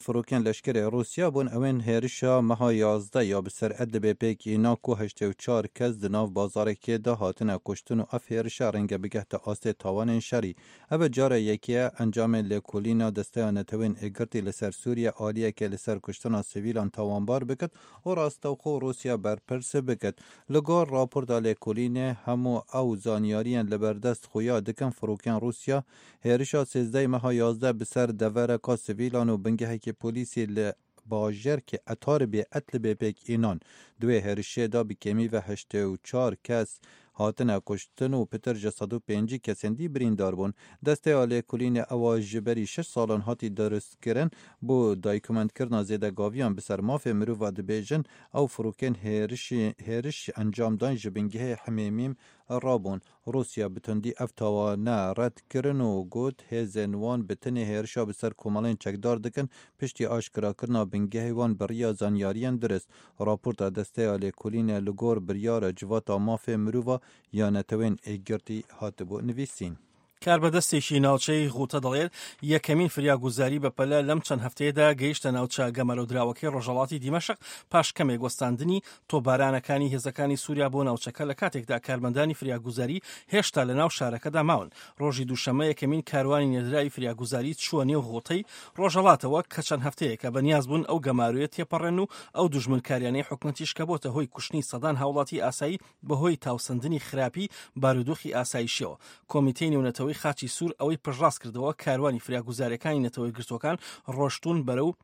فروکن لشکر روسیا بون اوین هرشا مها 11 یا بسر ادب پیک اینا کو 84 کس دناو بازار که ده هاتن کشتن و اف هرشا رنگ بگهت آست تاوان شری او جار یکی انجام لکولینا دسته نتوین اگرتی لسر سوریا آلیه که لسر کشتن سویلان تاوانبار بکد و راستو خو روسیا برپرس بکد لگار راپورت لکولینه همو او زانیارین لبردست خویا دکن فروکن روسیا هرشا 13 مها 11 بسر دوره کا سویلان و بنگه که پولیسی باجر که اتار به اتل به پیک اینان دوی هرشه دا بکمی و 84 کس هاتن کشتن و پتر جسد و 5 کسندی بریندار بون دسته آله کلین اواج بری 6 سالان هاتی درست کرن بو دایکومنت کرنا زیده گاویان بسر ماف مرو و دبیجن او فروکن هرش انجام دان جبنگه حمیمیم رابون روسیا بتندی افتاوانه رد کرن و گوت هزنوان بتنه هرشا بسر کمالین چکدار دکن پشتی آشکرا کرنا بنگه وان بریا زانیارین درست راپورت دسته آله کلین لگور بریار جواتا ماف مرو یا نتوین ایگرتی هاتبو نویسین. کاربەدەستێکی ناوچەی غوتە دەڵێت یەکەمین فریاگوزاری بەپەلە لەم چەند هەفتەیەدا گەیشتە ناوچە گەمەرەودراوەکەی ڕۆژهەڵاتی دیمەشق پاش کەمێک وەستاندنی تۆپبارانەکانی هێزەکانی سووریا بۆ ناوچەکە لە کاتێکدا کارمەندانی فریاگوزاری هێشتا لە ناو شارەکەدا ماون. ڕۆژی دووشەممە یەکەمین کاروانی نێردراوی فریاگوزاری چووە نێو غوتەی ڕۆژهەڵاتەوە کە چەند هەفتەیەکە بەنیاز بوون ئەو گەمارویە تێپەڕێن و ئەو دوژمنکاریانەی حکومەتیش کە بۆتە هۆی کوشتنی سەدان هاوڵاتی ئاسایی بەهۆی تاوسەندنی خراپی بارودۆخی ئاسایشیەوە. کۆمیتەی نێونەتەوەی خاچی سوور ئەوەی پژڕاست کردەوە کاروانی فریاگوزاریەکانی نەتەوەی گرتوەکان ڕۆشتون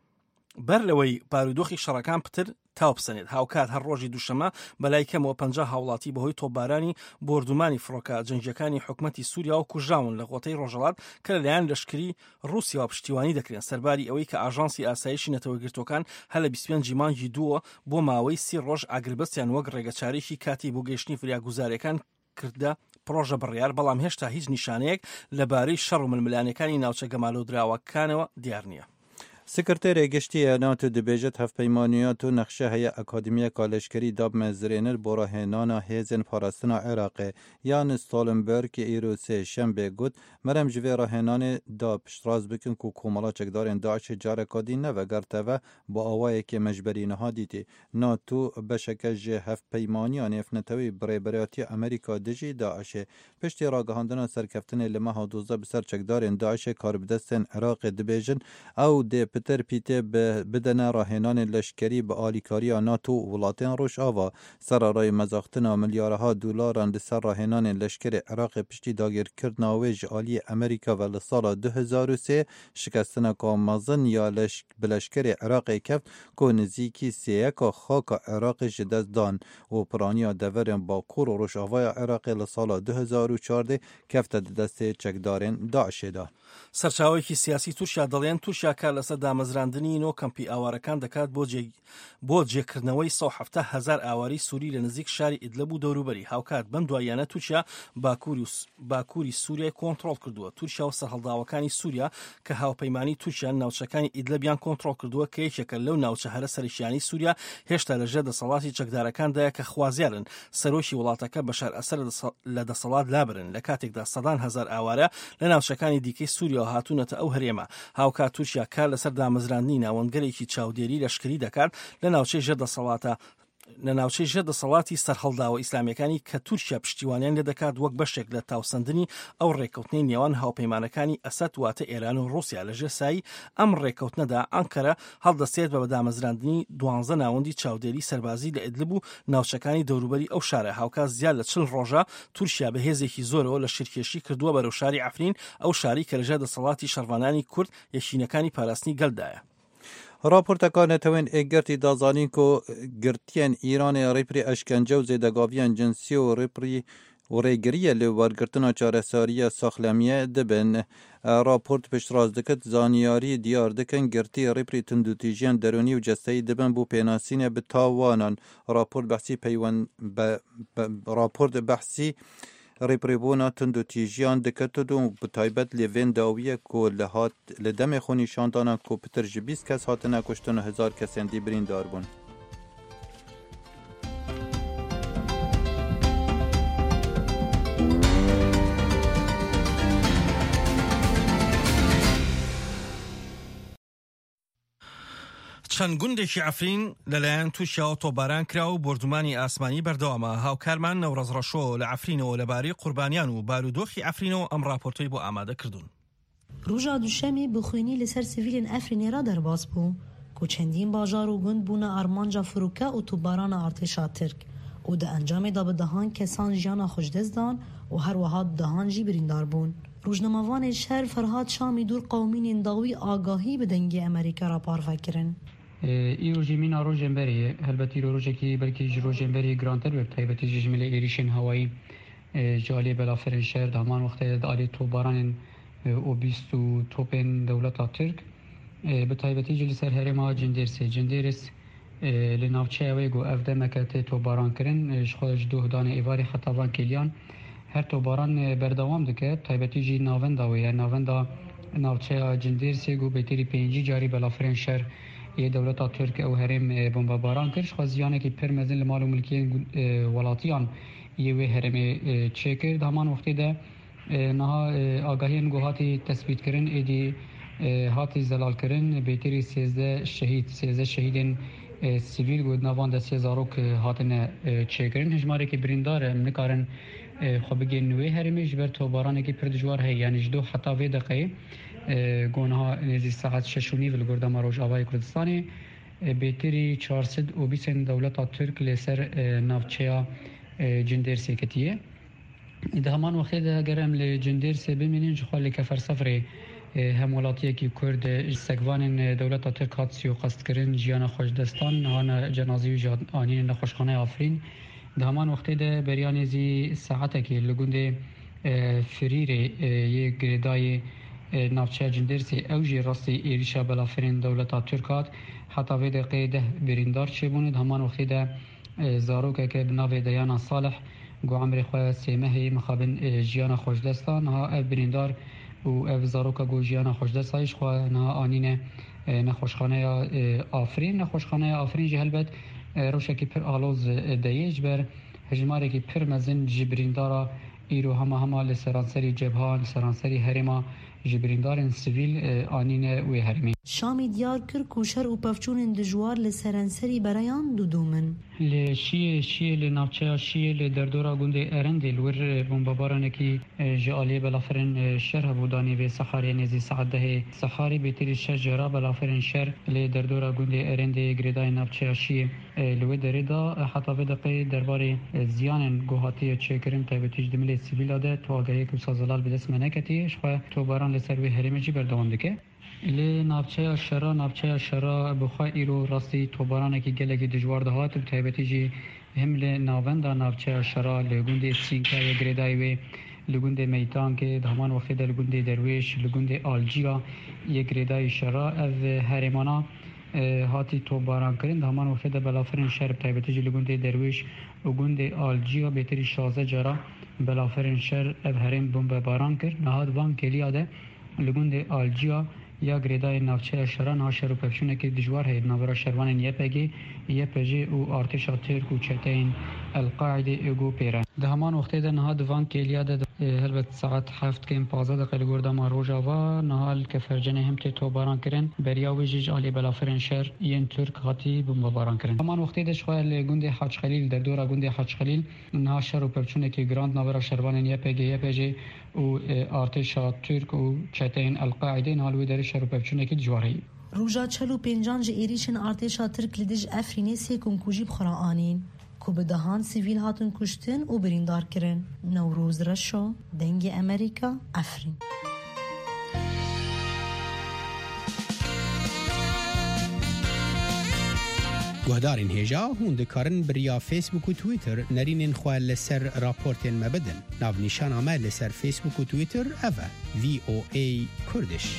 بەر لەوەی بارودۆخی شەڕەکان پتر تاوبسەنێت. هاوکات هەر ڕۆژی دووشەممە بەلای کەمەوە 50 هاوڵاتی بەهۆی تۆپبارانی بردومانی فڕۆکە جەنگیەکانی حکومەتی سووریا و کوژراون لە غۆتەی ڕۆژهەڵات کە لەلایەن لەشکری رووسیا پشتیوانی دەکرێن سەرباری ئەوەی کە ئاژانسی ئاسایشی نەتەوەی گرتوەکان هە لە 25 مانگی دووە بۆ ماوەی 30 ڕۆژ ئاگربەستیان وەک ڕێگەچارێکی کاتی بۆ گەیشتنی فریاگوزاریەکان کردە پرۆژە بڕیار بەڵام هێشتا هیچ نیشانەیەک لەبارەی شەڕ و ململانەکانی ناوچە گەمالۆدراوەکانەوە دیار نییە. سکرتێر گشتی ناتو دبیجت هەفپەیمانیات و نەخشە هەیە ئەکادمیە کالشکری داب مەزرێنر بۆ ڕاهێنانە هێزن پاراستنا عێراقê یان ستالنبەرگ ئیرۆسێ شەمبێ گوت مەرەم ji vê ڕاهێنانê da piştrast bikin ku komala çekdarên Daişê carekadî nevegerteve bi awayekê mecberîniha dîtê. NATO beşeke ji hevpeymaniya nêfnetewî birêberatiya Amerîka dijî Daişê piştî ragihandina serkeftinê li meha 12 bi ser çekdarên Daişê karbidestên Iraqê dibêjin ew dê Peter Pîtê bidene rahênanên leşkerî bi alîkariya NATO û welatên Rojava serarayê mezaxtina milyareha dolaran li ser rahênanên leşkerê Iraqê piştî dagirkirina wê ji aliyê Amerîka ve li sala 2003 şikestineka mezin ya bi leşkerê Iraqê keft ku nizîkî sêyeka xaka Iraqê ji dest dan û piraniya deverên Bakur û Rojavaya Iraqê li sala 2014 kefte di destê çekdarên Daişê da. سەرچاوەیەکی سیاسی تورکیا دەڵێن تورکیا کار لەسەر دامەزراندنی نۆ کەمپی ئاوارەکان دەکات بۆ جێکردنەوەی 170,000 ئاواری سووری لە نزیک شاری ئیدلب و دەوروبەری. هاوکات بەم دواییانە تورکیا باکووری سووریای کۆنتڕۆڵ کردووە. تورکیا و سەرهەڵداوەکانی سووریا کە هاوپەیمانی تورکیان ناوچەکانی ئیدلبیان کۆنتڕۆڵ کردووە کە یەکێکە لەو ناوچە هەرە سەرشیانی سووریا هێشتا لەژێر دەسەڵاتی چەکدارەکاندایە کە خوازیارن سەرۆکی وڵاتەکە بەشار ئەسەد لە دەسەڵات لابرن لە کاتێکدا سەدان هەزار ئاوارە لە ناوچەکانی دیکەی سووریا هاتوونەتە ئەو هەرێمە. هاوکات تورکیا کار لەسەر دامەزراندنی ناوەندگەرێکی چاودێری لەشکری دەکات لە ناوچەی ژێر دەسەڵاتی سەرهەڵداوە ئیسلامیەکانی کە تورکیا پشتیوانیان لێ دەکات وەک بەشێک لە تاوسەندنی ئەو ڕێکەوتنەی نێوان هاوپەیمانەکانی ئەسەد واتە ئێران و رووسیا. لەژێر سایی ئەم ڕێکەوتنەدا ئەنکەرە هەڵدەستێت بە دامەزراندنی 12 ناوەندی چاودێری سەربازی لە ئیدلب و ناوچەکانی دەوروبەری ئەو شارە. هاوکات زیاد لە 40 ڕۆژە تورکیا بە هێزێکی زۆرەوە لە شیرکێشی کردووە بەرەو شاری عەفرین ئەو شاری کە لەژێر دەسەڵاتی شەڕوانانی کورد یەکینەکانی پاراستنی گەلدایە. راپورتەکان نەتەوێن ئێگەرتی دازانین کۆ گرتیان ئیرانê ڕێپری ئەشکەنجە و زێدەگاڤیان جنسی و ڕێپری و ڕێگریە لە وەرگرتنا چارەساریە ساخلەمیە دەبن. راپۆرت پشتڕاست دەکات زانیاری دیار دەکەن گرتی ڕێپری تندوتیژیان دەرونی و جەستەیی دەبن بۆ پێناسینە بە تاوانان. راپۆرت بەحسی ڕێپڕێبوونا تندوتیژیان دەکەتەوە و بەتایبەت لێڤێن داویە کۆ لە دەمێ خۆ نیشاندانا کۆ پتر ji 20 کەس هاتنە کوشتن و 1000 کەسێندی بریندار بوون. چەند گوندێکی ئەفرین لەلایەن تووشیاوە تۆباران کرا و بردومانی ئاسمانی بەردەوامە. هاوکارمان نەورەز ڕەشۆ لە ئەفرینەوە لەبارەی قوربانیان و بارودۆخی ئەفرینەوە ئەم راپۆرتۆی بۆ ئامادە کردوون. ڕۆژا دووشەمێ بخوێنی لەسەر سڤیلên ئەفرینê را دەرباز بوو ku çendîn bajar û gund bûne armanca firûka û tûbarana artêşa Tirk û di encamê da bi dehan kesan jiyana xwe ji dest dan û her wiha dehan jî birîndar bûn. Rojnamavanê şer Ferhat Şamî dûr qewmînên dawî agahî bi dengê Amerîka ra parve kirin. Îro jî mîna rojên berê helbet îro rojekî belkî ji rojên berê girantir be taybetî ji jimilê êrişên hewayî ji aliyê belaferên şer di heman wextê de aliyê tûbaranên û bîst û topên dewleta Tirk bi taybetî jî li ser herêma Cindirêsê. Cindirês li navçeya wê got ev demeke tê tûbaran kirin ji xwe ji duhdanê êvarê xetavan kêliyan her tûbaran berdewam dike taybetî jî navenda wê ya navenda navçeya Cindirêsê got bêtîrî pêncî carî belaferên şer yê dewleta Tirk ew herêm bombebaran kir ji xwe ziyanekî pir mezin li mal û milkiyên welatiyan yê wê herêmê çêkir. Di heman wextê de niha agahiyên got hatî tespîtkirin êdî hatî zelalkirin bêtîrî 13 şehîdên sivîl got navan destê zarok hatine çêkirin. Hejmarekî birîndar em nikarin xwe bigên wê herêmê ji ber tûbaranekî pir dijwar heye yanî ji do heta vê deqeyê gonha nêzî saet 6:30 li gordema Rojavayê Kurdistanê bêtîrî 420 dewleta Tirk lê ser navçeya Cindirêsê ketiye. Di heman wextê de eger em li Cindirêsê bimînin ji xwe li Keferseferê hem welatiyekî Kurd ji sekvanên dewleta Tirk hat suiqastkirin jiyana xwe ji destan hane cenazî wî ji anînê nexweşxaneya Afrîn. Di heman wextê de beriya nêzî saetekê li gundê Firîrê yê girêdayê navçeya Cindirêsê ew jî rastî êrişa belaferên dewleta Tirk hat heta vê deqeyê 10 birîndar çêbûne. Di heman wextê de zarokeke bi navê Deyana Salih got emirê xwe sêmehê mixabin jiyana xwe ji destan ha ev birîndar û ev zaroka got jiyana xwe ji destayê ji xwe niha anîne nexweşxaneya Afrîn. Nexweşxaneya Afrîn jî helbet rewşekî pir aloz deyê ji ber hejmarekî pir mezin ji birîndara îro hema li seranserî cebhan li seranserî herêma ji birîndarên sivîl anîne wê herêmê. Şamî diyar kir ku şer û pevçûnên dijwar li seranserî berayan dûdûmin. Li Şiyê li navçeya Şiyê li derdora gundê Erendê li wir bombebaranekî ji aliyê belaferên şer hebû danî vê Sexarê nêzî saet 10 Sexarî bêtîrî 6 jara belaferên şer li derdora gundê Erendê girêdayê navçeya Şiyê li wê derê da heta vê deqeyê derbarê ziyanên got hatiye çêkirin taybetî ji dimilê sivîla de tuagehiyek wisa zelal bi dest me neketiye ji xwe tûbaran li ser wê herêmê jî berdewam dike. Li navçeya şera bixwe îro rastî tûbaranekî gelekî dijwar dihat û taybetî jî him li navenda navçeya şera li gundê Sînkayê girêdayê wê li gundê Meytankê di heman wextê de li gundê Derwêş li gundê Alciya yê girêdayê şera ev herêmana hatî tûbaran kirin. Di heman wextê de belaferên şer taybetî jî li gundê Derwêş û gundê Alciya bêtîrî 16 cara belaferên şer ev herêm bombebaran kir. Niha di van kêliya de li gundê Alciya ya girêdayê navçeya şera niha şer û pevçûnekî dijwar heye di navbera şervanên YPG û artêşa Tirk û çeteyên El-Qaîdê êgo pêre. Di heman wextê de niha di van kêliya de helbet saet 7:15 deqe li gordema Rojava niha li Kefercenê him tê tûbaran kirin beriya wê jî ji aliyê belaferên şer yên Tirk hatî bombebaran kirin. Heman wextê de ji xwe li gundê Heçxelîl derdora gundê Heçxelîl niha şer û pevçûnekî girand navbera şervanên YPG û artêşa Tirk û çeteyên El-Qaîdê niha li wê derê şer û pevçûnekî dijwar heye. Roja çel û pêncan ji êrişên artêşa Tirk li dij Efrînê sê komkûjî bi xwe ra anîn ku bi dehan sivîl hatin kuştin û birîndar kirin. Newroz Reşo, dengê Amerîka, Efrîn. Guhdarên hêja hûn dikarin biriya Facebook û Twitter nerînên xwe li ser raportên me bidin. Navnîşana me li ser Facebook û Twitter ev e VOA Kurdiş.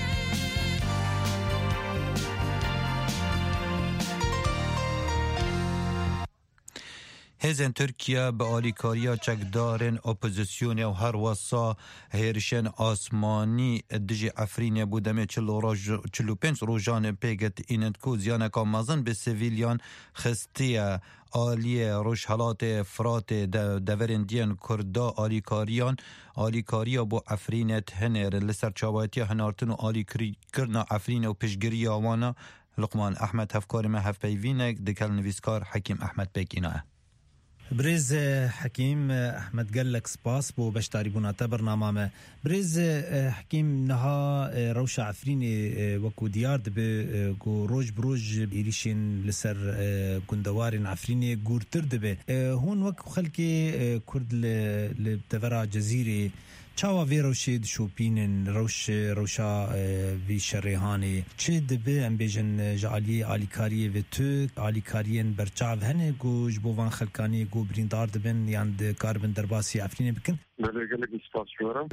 Hêzên Tirkiye bi alîkariya çekdarên opozisyonê û her wesa hêrişên asmanî dijî Efrînê bû demê 45 rojan pêgetînin ku ziyaneka mezin bi sivîlyan xistiye aliyê Rojhilatê Firatê deverên diyên Kurda alîkariya bo Efrînê hinêr li ser çawatiya hinartin û alîkirina Efrînê û piştgiriya wan لقمان احمد هفکاری ما هف پیوینک دکل نویسکار حکیم احمد بیک ایناه. بريز حكيم أحمد قال لك سباس بو بشتاري بوناتا برنامج بريز حكيم نها روشة عفريني وكو ديار دبي جو روج بروج إيريشين لسر كندوارين عفريني قورتر دبي هون وكو خلقي كرد لبتفرع جزيري چاوا وی روشید شوپینن روشا وی شریحانی چه دبی ام بیجن جعلی آلیکاری و تو آلیکارین برچاو هنه گوش بوان خلکانی گو بریندار دبن یاند کاربن درباسی افرینه بکن بله گلک استاسیورم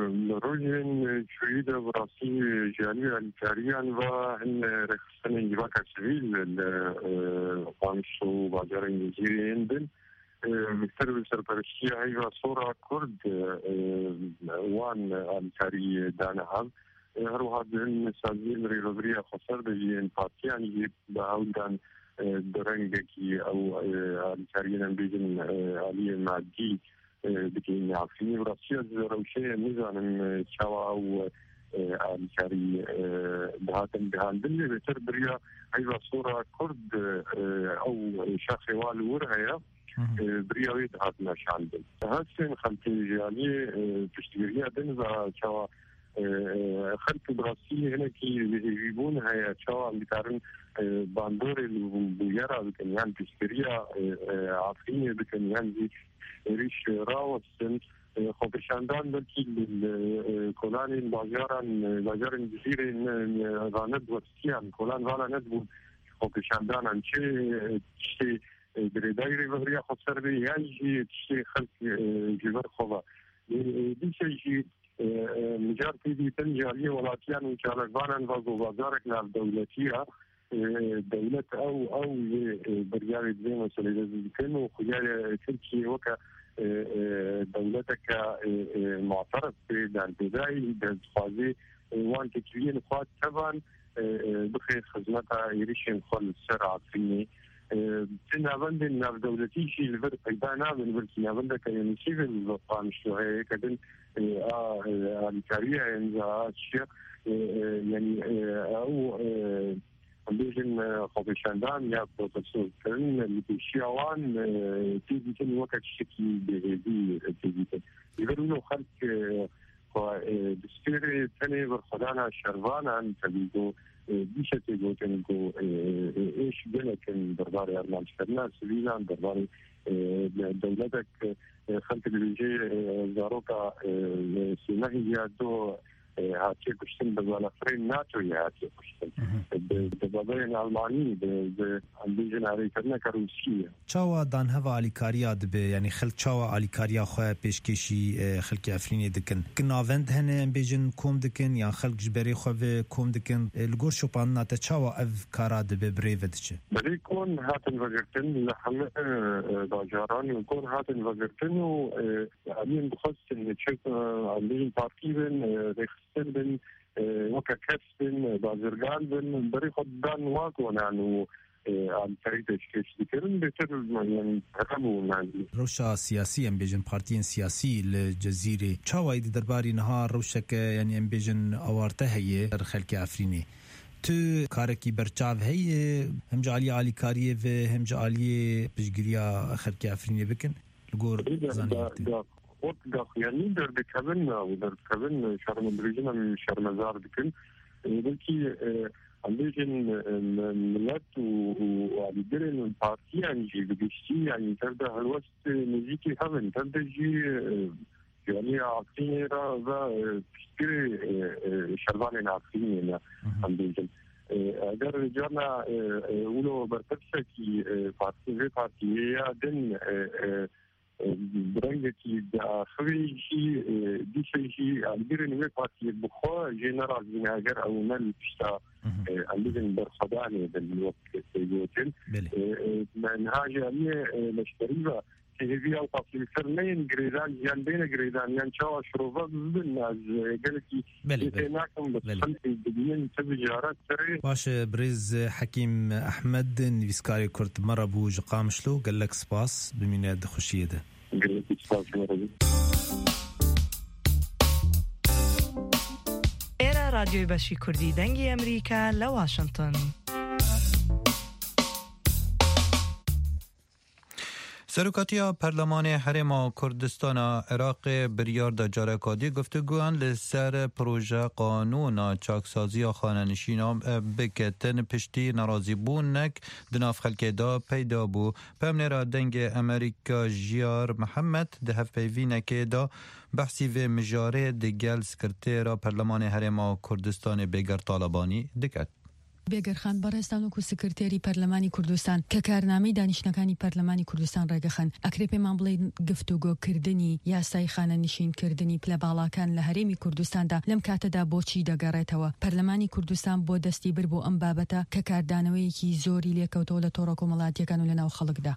روژن شوید براسی جعلی آلیکاریان و هن رخصتن انجباک سویل قامشو بازار انجزیری اندن مكتب سرپرستی هیوا صورة کرد وان آلیکاری دانهام هر واحد من سازين ريغوريا خسر بجين باتيان يجيب بهودان درنگكي او آلیکاریان بيجن آلی مادي بكين عفيني براسية روشية نزانم شاوا او آلیکاری دهاتن بهاندن بتر بريا هیوا صورة کرد او شاخي والورهيا برياويد هاتنا شاندن هاتين خلطي جالي تشتغيريا دنزا شاوا خلط براسي هنا كي يجيبون هيا شاوا بتارن باندور البويرا بكنيان تشتغيريا عفريني بكنيان دي ريش راوسن خوبشاندان بلكي كولان بازارن جزيرين غاند وستيان كولان غانا ندبو خوبشاندان انشي بريدايري وغريا خسر بي يجي تشي خلق جبر خوا دي شيء مجارتي دي تنجاليه ولاتيان وكالغانا وغوازارك نال دولتيها دولة او برياري زي مسؤولية ذكين وخيال تركيا وكا دولتك معترف بدان بداي دخوازي وان تكوين خوات طبعا بخي خدمتها يريشين خل السرعة فيني تنابند ناف دولتي شيء الفر پیدا نابن بلکه نابند که نشیب الوطن شوه کدن آلیکاریه انزا شیء يعني او بيجن خوبشاندان یا پروفسور کرن اللي بيشيوان تيجي كن وقت شكي بهدي تيجي يقولوا خلق دستوري تاني برخدانا شروانا تبيدو بيشة تيجوتن جو ايش بلكن درباري ارمان شرنا سبيلان درباري دولتك خلق بيجي زاروكا سيناهي دو هاتي كشتن بزالفرين ناتو هاتي كشتن ببابين ألماني بيجن عريكرنا كروسية چاوا دان هوا آلیکاریا دبه یعنی خلق چاوا آلیکاریا خواه پیشکشی خلق افرینی دکن کناوند هنه بیجن کوم دکن یا خلق جبری خواه کوم دکن لگور شوپان ناتا چاوا اف کارا دبه بریوه دچه بلی کون هاتن وگرتن لحمه داجاران و کون هاتن وگرتن و عمین بخصن چک عمین پارتی بن رخصتن بن وكا كسبن بازرگان بن بري خدان واكون عنو عن طريق تشكيش ذكرن بيتر يعني رقمو نازل روشا سياسي ام بيجن بارتين سياسي الجزيرة چاوا دي درباري نهار روشك يعني ام بيجن اوارته هي خلق افريني تو كاركي برچاو هي هم جالي آلیکاریه و هم جالي بجگريا خلق افريني بكن لغور زانيتي وقت يعني در بكابن شرم بريجنا من شرمزار بكن بلكي عندجن ملت وعبدالن البارتي يعني بجشتي يعني تبدأ هالوقت نزيكي هبن تبدأ جي يعني عقلية را تشتري شربان عقلية عندجن اگر رجعنا ولو برتبسة كي بارتي دن برنگی داخلی شی دیشی شی علیرن وقتی بخوا جنرال زناگر او من پشتا علیرن برخدانه بالوقت سيوتن من هاجي عليه مشتريبه هذه او قصير سرنين جريدان يعني بين جريدان يعني شو شروفات بالناس قالكي هناكم بتخلي الدنيا تجارات سري باش بريز حكيم احمد نفيسكاري كرت مره بو قامشلو قال لك سباس بميناد خوشيه ده قال لك سباس إيرا راديو باشي كردي دنجي أمريكا لواشنطن سرکاتیا پارلمان حرم کردستان عراق بریار دا جارکادی گفتگوان لسر پروژه قانون چاکسازی خانه‌نشینان بکتن پشتی ناراضی بونک دناف خلک دا پیدا بو پمن را دنگ امریکا جیار محمد ده هفپیوینه که دا بحثی و مجاره دگل سکرتیر پارلمان حرم کردستان بگر طالبانی دکت. بێگەرخان بەڕێستان وەکو سکرتێری پەرلەمانی کوردستان کە کارنامەی دانیشتەکانی پەرلەمانی کوردستان ڕێگەخەن ئەکرێ پێمان بڵێن گفتوگۆکردنی یاسای خانەنشینکردنی پلە باڵاکان لە هەرێمی کوردستاندا لەم کاتەدا بۆچی دەگەڕێتەوە. پەرلەمانی کوردستان بۆ دەستی بر بۆ ئەم بابەتە کە کاردانەوەیەکی زۆری لێکەوتەوە لە تۆڕە کۆمەڵاتیەکان و لە ناو خەڵکدا.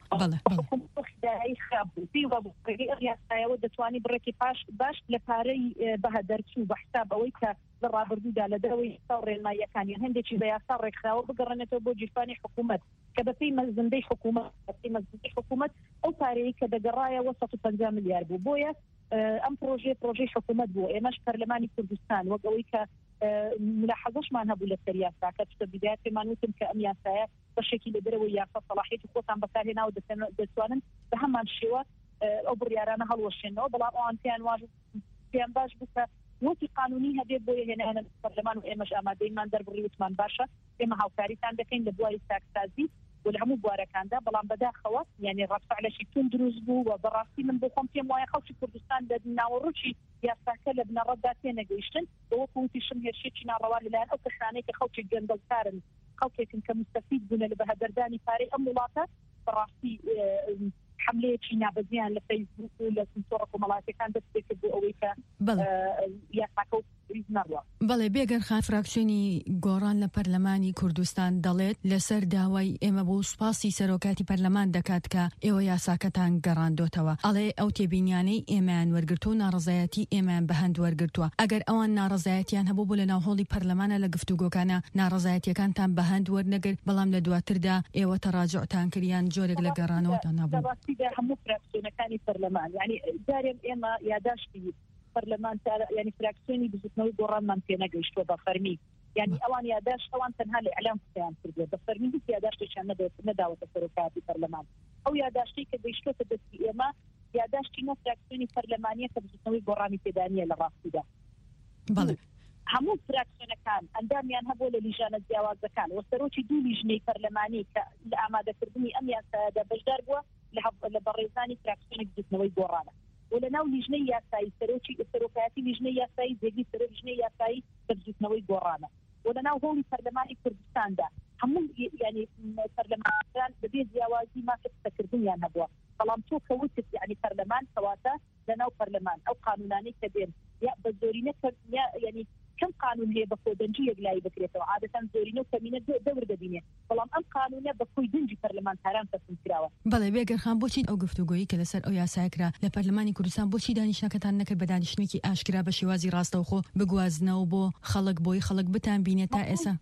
دەتوانی بڕێکی باش لە پارەی بەهەدەرچوو بە حساب ئەوەی کە لە ڕابردوودا لە دەرەوەی ڕێنماییەکانیان هەندێکی بە یاسا ڕێکخراوە بگەڕێنێتەوە بۆ جیرفانی حکوومەت کە بەپێی مەزندەی حکوومەت ئەو پارەیە کە دەگەڕایەوە 150 ملیار بوو. بۆیە ئەم پرۆژەی حکوومەت بوو. ئێمەش پەرلەمانی کوردستان وەک ئەوەی کە ملاحەزەشمان هەبوو لەسەر یاساکە چتە بیدایەت پێمان وتم کە ئەم یاسایە بەشێکی لە دەرەوەی یاسا سەڵاحیەتی خۆتان بەکارهێناوە دەتوانن بە هەمان شێوە ئەو بڕیارانە هەڵوەشێنەوە. بەڵام ئەوان پێیان باش بکە وەکی قانونی هەبێت بۆ هێنانە پەرلەمان و ئێمەش ئامادەیمان دەربڕی وتمان باشە ئێمە هاوکاریتان دەکەین لە بواری چاکسازی و لە هەموو بوارەکاندا. بەڵام بەداخەوە یعنی ڕەفعلەشی تون دروست بوو و بەڕاستی من بۆ خۆم پێم وایە خەڵکی کوردستان لە ناوەڕووکی یاساکە لە بنەڕەتدا تێنەگەیشتن بە وەکو وتیشم هێرشێکی ناڕەوا لەلایەن ئەو کەسانەی کە خەڵکی گەندەڵکارن خەڵکێکن کە مستەفید بوون لە بەهەدەردانی پارەی ئەم وڵاتە بەڕاستی حملەیەکی نابەزیان لە فەیسبوک و لە تۆڕە کۆمەڵاتیەکان دەستپێکرد بۆ ئەوەی کە یاساکە بەڵێ بێگەرخان فراکسیۆنی گۆڕان لە پەرلەمانی کوردستان دەڵێت لەسەر داوای ئێمە بۆ سوپاسی سەرۆکاتی پەرلەمان دەکات کە ئێوە یاساکەتان گەڕاندۆتەوە. ئەڵێ ئەو تێبینیانەی ئێمەیان وەرگرتو و ناڕزایەتی ئێمەیان بەهەند وەرگرتووە. ئەگەر ئەوان ناڕزایەتیان هەبوو بۆ لە ناوهۆڵی پەرلەمانە لە گفتوگۆکانە ناڕزایەتیەکانتان بەهەند وەرنەگرت بەڵام لە دواتردا ئێوە تەڕاجعتان کردیان جۆرێک لە گەڕانەوەتان نەبوو. هەموو فراکسیۆنەکانی پەرلەمان یعنی جارێک ئێمە یاداشتی پەرلەمان یعنی فراکسیۆنی بزوتنەوەی گۆڕانمان پێ نەگەیشتووە بە فەرمی. یعنی ئەوان یاداش ئەوان تەنها لە ئەعلام قسەیان کردووە بە فەرمی هیچ یاداشتێکیان نەداوەتە سەرۆکاتی پەرلەمان. ئەو یاداشتەی کە گەیشتووەتە دەستی ئێمە یاداشتی نە فراکسیۆنی پەرلەمانیە کە بزوتنەوەی گۆڕانی پێدانیە لە ڕاستیدا. هەموو فراکسیۆنەکان ئەندامیان هەبوو لە لیژانە جیاوازەکان و سەرۆکی دوو لیژنەی پەرلەمانی کە لە ئامادەکردنی ئەم یاسایەدا بەشدار بووە لە بەڕێزانی فراکسیۆنی بزوتنەوەی گۆڕانە و لە ناو لیژنەی یاسایی سەرۆکایەتی لیژنەی یاسایی جێگی لیژنەی یاسایی بزوتنەوەی گۆڕانە و لە ناو هۆڵی پەرلەمانی کوردستاندا هەموو یعنی پەرلەمانیان بەبێ جیاوازی مافەکردنیان هەبووە. بەڵام تۆ کەوتت یعنی پەرلەمان کەواتە لە ناو پەرلەمان ئەو قانونانەی کە دێن یا بە زۆرینە یعنی كم قانون هي بخودنجي يقلاي بكريته عادة زورينو كمينة دور دبينه بلام أم قانونه بخوي دنجي برلمانتاران تسمكراوه. بله بيجرخان بوشي أو گفتگویی که لسر أو یاساکرا لپارلمانی کردستان بوشی دانشناکتان نکرد بدانشنوکی آشکرا بشوازی راسته و خو بگوازنه و بو خلق بتان بینه تا اسا.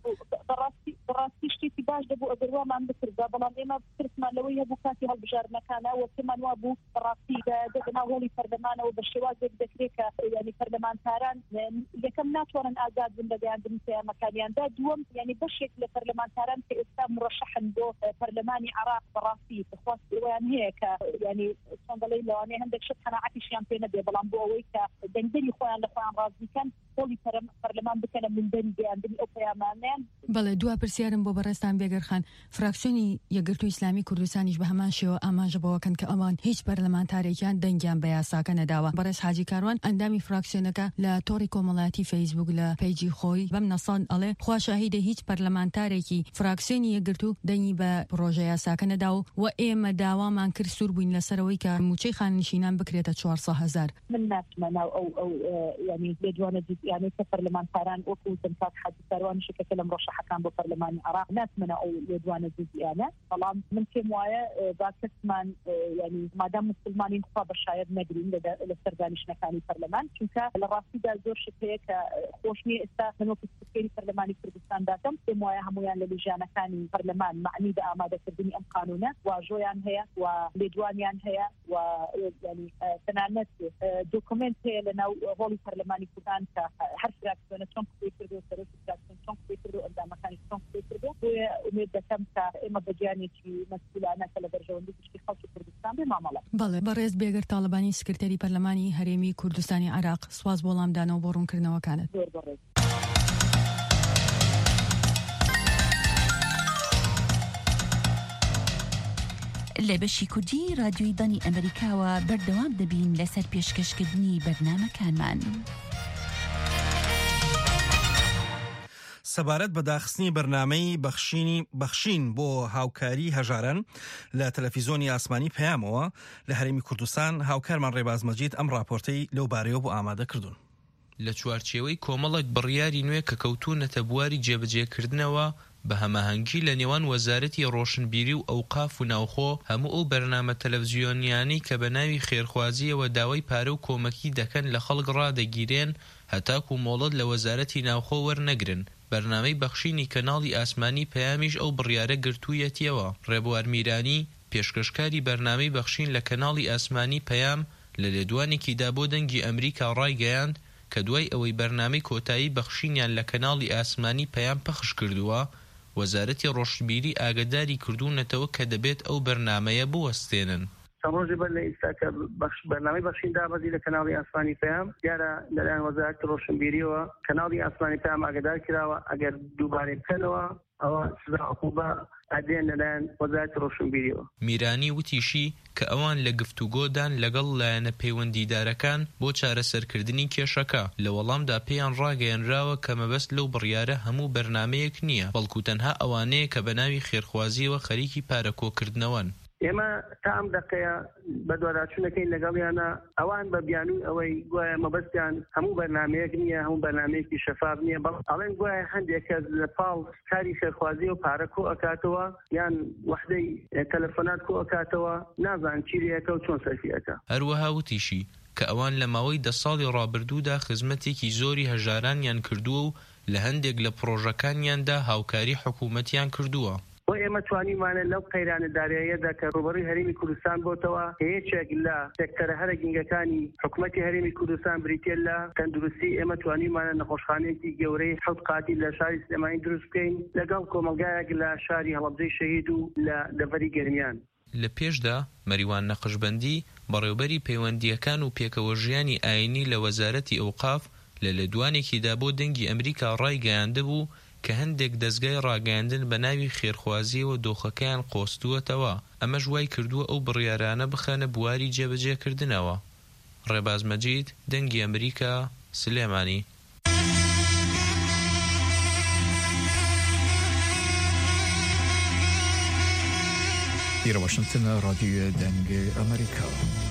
براستی شتێکی باش دەبوو ئەگەروامان بکردا بەڵام ئێمە پرسمان لەوەی هەبوو کاتی هەڵبژارنەکانە و پێمان وا بوو بەڕاستی دەبناو هۆڵی پەرلەمانەوە بە شێوازێک دەکرێت کە یعنی پەرلەمانتاران یەکەم ناتوانن ئازاد بن لە گەیاندنی پەیامەکانیاندا دووەم یعنی بەشێک لە پەرلەمانتاران کە ئێستا مڕەشەحن بۆ پەرلەمانی عێراق بەڕاستی بەخواست ئەویان هەیە کە یعنی چۆن دەڵێ لەوانەیە هەندێک شت قەناعەتیشیان پێ نەبێ بەڵام بۆ ئەوەی کە دەنگدەری خۆیان لە خۆیان ڕازیکەن هۆڵی پەرلەمان بکەنە مندەری گەیاندنی ئەو پەیامانیان. بەڵێ دوا پرسیارم بۆ بەڕێستان بێگەرخان فراکسیۆنی یەکگرتووی ئیسلامی کوردستانیش بە هەمان شێوە ئاماژە بەوەکەن کە ئەوان هیچ پەرلەمانتارێکیان دەنگیان بە یاساکە نەداوە. بەڕێز حاجی کاروان ئەندامی فراکسیۆنەکە لە تۆڕی کۆمەڵایەتی فەیسبوک لە پیجی خۆی بەم نەسان ئەڵێ خوا شاهیدە هیچ پەرلەمانتارێکی فراکسیۆنی یەکگرتوو دەنگی بە پرۆژە یاساکە نەداوە و ئێمە داوامان کرد سوور بووین لەسەرەوەی کە موچەی خاننشینان بکرێتە 400,000. من ناتمنى أو يعني لجوانا يعني كبرلمانتاران وكوتن فات حاجي كاروان شكل لم رشح كان ببرلمان العراق ناتمنى أو لجوانا جزئيانة طالما من كم وايا باكسمان يعني ما دام مسلمانين خطاب الشايب نقرين للسردانيش نكاني برلمان كنك الراسي دا زور شكلك خوشني استا منو كسكيري برلماني كردستان داتم كم وايا همويان للجانا كاني برلمان معني دا آمادة كردني أم قانونة وجويان هي ولجوانيان هي ويعني تنانت دوكومنت هي لنا هولي برلماني كردان كحرف راكسون تونك بيكردو سروس راكسون تونك بيكردو قدام مكان تونك بيكردو وميد كم كإما بجاني شيء مسؤولة أنا كلا درجة وندي في خلق كردستان دەستان بێ مامەڵە. بەڵێ بەڕێز بێگەر تاڵبانی سکرتەری پەرلەمانی هەرێمی کوردستانی عێراق سواز بۆ وەڵامدانەوە بۆ ڕوونکردنەوەکانت. زۆر بەڕێز. لە بەشی کوردی رادیۆی دانی ئەمریکاوە بەردەوام دەبین لەسەر پێشکەشکردنی بەرنامەکانمان. سەبارەت بە داخستنی بەرنامەی بەخشین بۆ هاوکاری هەژارن لە تەلەڤیزۆنی ئاسمانی پەیامەوە لە هەرێمی کوردستان هاوکارمان ڕێباز مەجید ئەم راپۆرتەی لەو بارەیەوە بۆ ئامادە کردوون. لە چوارچێوەی کۆمەڵێک بڕیاری نوێ کە کەوتوونەتە بواری جێبەجێکردنەوە بە هەماهەنگی لە نێوان وەزارەتی ڕۆشنبیری و ئەوقاف و ناوخۆ هەموو ئەو بەرنامە تەلەڤیزیۆنیانی کە بە ناوی خێرخوازیەوە داوای پارە و کۆمەکی دەکەن لە خەڵک ڕادەگیرێن هەتاکو مۆڵەت لە وەزارەتی ناوخۆ وەرنەگرن. بەرنامەی بەخشینی کەناڵی ئاسمانی پەیامیش ئەو بڕیارە گرتوویەتیەوە. ڕێبوار میرانی پێشکەشکاری بەرنامەی بەخشین لە کەناڵی ئاسمانی پەیام لە لێدوانێکیدا بۆ دەنگی ئەمریکا ڕایگەیاند کە دوای ئەوەی بەرنامەی کۆتایی بەخشینیان لە کەناڵی ئاسمانی پەیام پەخش کردووە وەزارەتی ڕۆشنبیری ئاگاداری کردوونەتەوە کە دەبێت ئەو بەرنامەیە بوەستێنن. ڕۆژی بەر لە ئێستا کە بەرنامەی بەخشین دابەزی لە کەناڵی ئاسمانی پەیام دیارە لەلایەن وەزارەتی ڕۆشنبیریەوە کەناڵی ئاسمانی پەیام ئاگادار کراوە ئەگەر دووبارە بکەنەوە ئەوە سزا عقوبە ئەدێن لەلایەن وەزارەتی ڕۆشنبیریەوە. میرانی وتیشی کە ئەوان لە گفتوگۆدان لەگەڵ لایەنە پەیوەندیدارەکان بۆ چارەسەرکردنی کێشەکە لە وەڵامدا پێیان ڕاگەیەنراوە کە مەبەست لەو بڕیارە هەموو بەرنامەیەک نییە بەڵکو تەنها ئەوانەیە کە بە ناوی خێرخوازیەوە خەریکی پارەکۆکردنەوەن. ئێمە تا ئەم دقەیە بە دوواداچوونەکەین لەگەڵیانە ئەوان بە بیانووی ئەوەی گوایە مەبەستیان هەموو بەرنامەیەک نییە هەموو بەرنامەیەکی شەفاف نییە بەڵام ئەڵێن گوایە هەندێک کەس لە پاڵ کاری خێرخوازی و پارە کۆ ئەکاتەوە یان وەحدەی تەلەفۆنات کۆ ئەکاتەوە نازان چیرەکە و چۆن سەرفیەکە. هەروەها وتیشی کە ئەوان لە ماوەی 10 ساڵی ڕابردوودا خزمەتێکی زۆری هەژارانیان کردووە و لە هەندێک لە پرۆژەکانیاندا هاوکاری حکوومەتیان کردووە. بۆ ئێمە توانیمانە لەو قەیرانەداریەیەدا کە ڕوبەڕووی هەرێمی کوردستان بۆتەوە هەیەکێک لە سێکتەرە هەرە گینگەکانی حکوومەتی هەرێمی کوردستان بریتێ لە تەندروستی ئێمە توانیمانە نەخۆشخانەیەکی گەورەی 7 قاتی لە شاری سلێمانی دروست بکەین لەگەڵ کۆمەلگایەک لە شاری هەڵەبجەی شەهید و لە دەڤەری گەرمیان. لە پێشدا مەریوان نەقشبەندی بەڕێوەبەری پەیوەندیەکان و پێکەوە ژیانی ئاینی لە وەزارەتی ئەوقاف لە لێدوانێکیدا بۆ دەنگی ئەمریکا ڕایگەیاندە بوو کە هەندێک دەستگای ڕاگەاندن بە ناوی خێرخوازیەوە دۆخەکەیان قۆستووەتەوە ئەمەش وای کردووە ئەو بڕیارانە بخەنە بواری جێبەجێکردنەوە. ڕێباز مەجید دەنگی ئەمریکا سلێمانی. إلى واشنطن راديو دنگ أمريكا.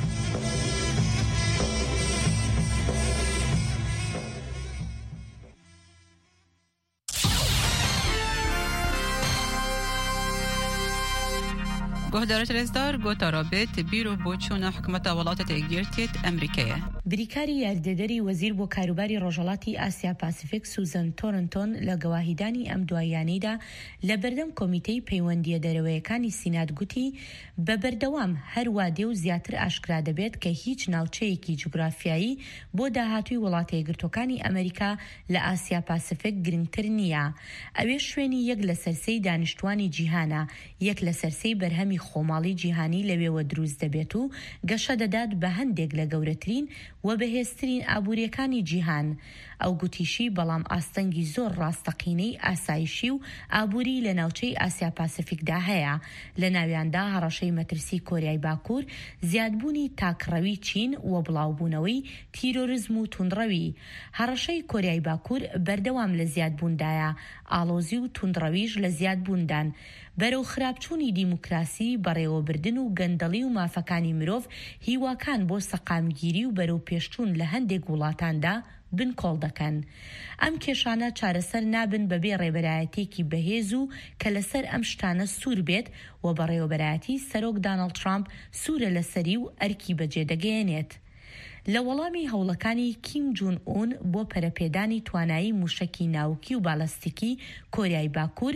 گهدارت رزدار گوتا رابط بیرو بۆچوونە حکومەتە وڵاتە یەکگرتووە ئەمریکایە. بریکاری یاردەدەری وەزیر بۆ کاروباری ڕۆژهەڵاتی ئاسیا پاسیفیک سوزان تۆرنتۆن لە گەواهیدانی ئەم دوایانەیدا لە بەردەم کۆمیتەی پەیوەندیە دەرەوەیەکانی سینات گوتی بە بەردەوام هەر وادێ و زیاتر ئاشکرا دەبێت کە هیچ ناوچەیەکی جوگرافیایی بۆ داهاتووی وڵاتە یەکگرتووەکانی ئەمریکا لە ئاسیا پاسیفیک گرنگتر نییە. ئەوێ شوێنی یەک لە سەرسەی دانیشتوانی جیهانە، یەک لە سەرسەی بەرهەمی خۆماڵی جیهانی لەوێوە دروست دەبێت و گەشە دەدات بە هەندێک لە گەورەترین و بەهێزترین ئابوووریەکانی جیهان. ئەو گوتیشی بەڵام ئاستەنگی زۆر ڕاستەقینەی ئاسایشی و ئابووری لە ناوچەی ئاسیا پاسیفیکدا هەیە، لە ناویاندا هەڕەشەی مەترسی کۆریای باکوور، زیادبوونی تاکڕەوی چین و بڵاوبوونەوەی تیرۆریزم و توندڕەوی. هەڕەشەی کۆریای باکوور بەردەوام لە زیادبووندایە، ئاڵۆزی و توندڕەویش لە زیادبووندان. بەرەو خراپچوونی دیموکراسی، بەڕێوەبردن و گەندەڵی و مافەکانی مرۆڤ هیواکان بۆ سەقامگیری و بەرەو پێشچوون لە هەندێک وڵاتاندا بنکۆڵ دەکەن. ئەم کێشانە چارەسەر نابن بەبێ ڕێبەرایەتێکی بەهێز و کە لەسەر ئەم شتانە سوور بێت و بە ڕێوەبەرایەتی سەرۆک دانەڵد ترامپ سوورە لەسەری و ئەرکی بەجێ دەگەیەنێت. لە وەڵامی هەوڵەکانی کیم جون ئون بۆ پەرەپێدانی توانایی موشەکی ناوکی و باڵەستیکی کۆریای باکوور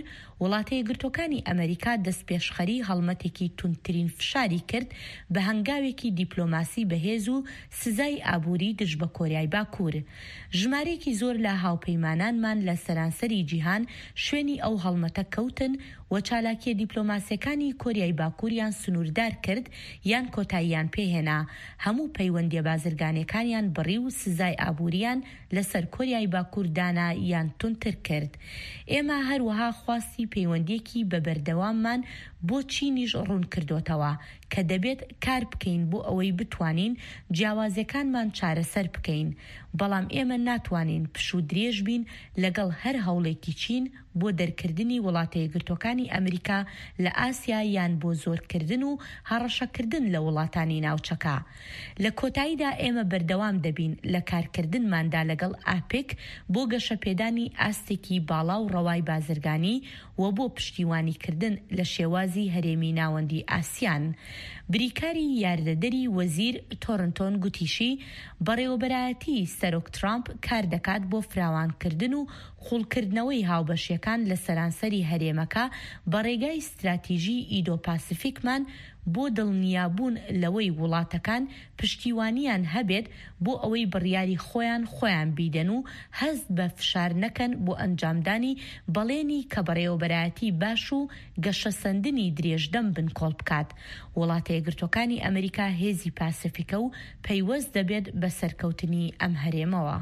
وڵاتە یەکگرتووەکانی ئەمریکا دەستپێشخەری هەڵمەتێکی تونترین فشاری کرد بە هەنگاوێکی دیپلۆماسی بەهێز و سزای ئابووری دژ بە کۆریای باکوور. ژمارەیەکی زۆر لە هاوپەیمانانمان لە سەرانسەری جیهان شوێنی ئەو هەڵمەتە کەوتن و چالاکیە دیپلۆماسیەکانی کۆریای باکووریان سنووردار کرد یان کۆتاییان پێهێنا. هەموو پەیوەندیە بازرگانیەکانیان بڕی و سزای ئابووریان لەسەر کۆریای باکوور دانا یان تونتر کرد. ئێمە هەروەها خواستی پەیوەندیەکی بە بەردەواممان بۆ چینیش ڕوون کردوتەوە کە دەبێت کار بکەین بۆ ئەوەی بتوانین جیاوازەکانمان چارەسەر بکەین، بەڵام ئێمە ناتوانین پش و درێژ بین لەگەڵ هەر هەوڵێکی چین بۆ دەرکردنی وڵاتە یەکگرتووەکانی ئەمریکا لە ئاسیا یان بۆ زۆرکردن و هەڕەشەکردن لە وڵاتانی ناوچەکە. لە کۆتاییدا ئێمە بەردەوام دەبین لە کارکردنماندا لەگەڵ ئاپێک بۆ گەشەپێدانی ئاستێکی باڵا و ڕەوای بازرگانی و بۆ پشتیوانیکردن لە شێوازی هەرێمی ناوەندی ئاسیان. بریکاری یاردەدەری وەزیر تۆرنتۆن گوتیشی بەڕێوەبەرایەتی سەرۆک ترامپ کار دەکات بۆ فراوانکردن و خوڵکردنەوەی هاوبەشیەکان لە سەرانسەری هەرێمەکە بە ڕێگای استراتیژی ئیدۆ-پاسیفیکمان بۆ دڵنیابوون لەوەی وڵاتەکان پشتیوانیان هەبێت بۆ ئەوەی بڕیاری خۆیان بیدەن و هەست بە فشار نەکەن بۆ ئەنجامدانی بەڵێنی کە بەڕێوەبەرایەتی باش و گەشەسەندنی درێژدەم بنکۆڵ بکات. وڵاتە یەکگرتووەکانی ئەمریکا هێزی پاسیفیکە و پەیوەست دەبێت بە سەرکەوتنی ئەم هەرێمەوە.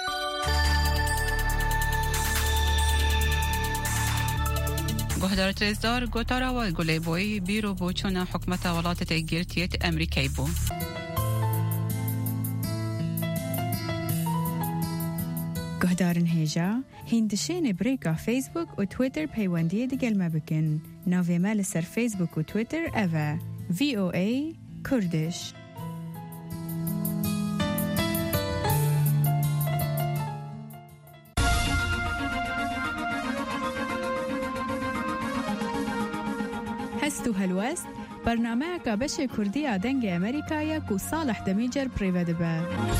گۆهدار رێزدار گۆتاراوە گولێبۆی بیرۆ بۆ چۆنە حکومەتە وڵاتە تێگرتیێت ئەمریکای بوو. گۆهدارن هێژا هیندشێنێ برێکا فیسبوک و تویتر پەیوەندیە دگەلمە بکەن. ناوێمە لەسەر فیسبوک و تویتر ئەڤە VOA کوردش. هەست و هەلوەست بەرنامەیەکە بەشێ کوردیە دەنگی ئەمریکایە و ساڵح دەمیجەر پڕێوە دەبە.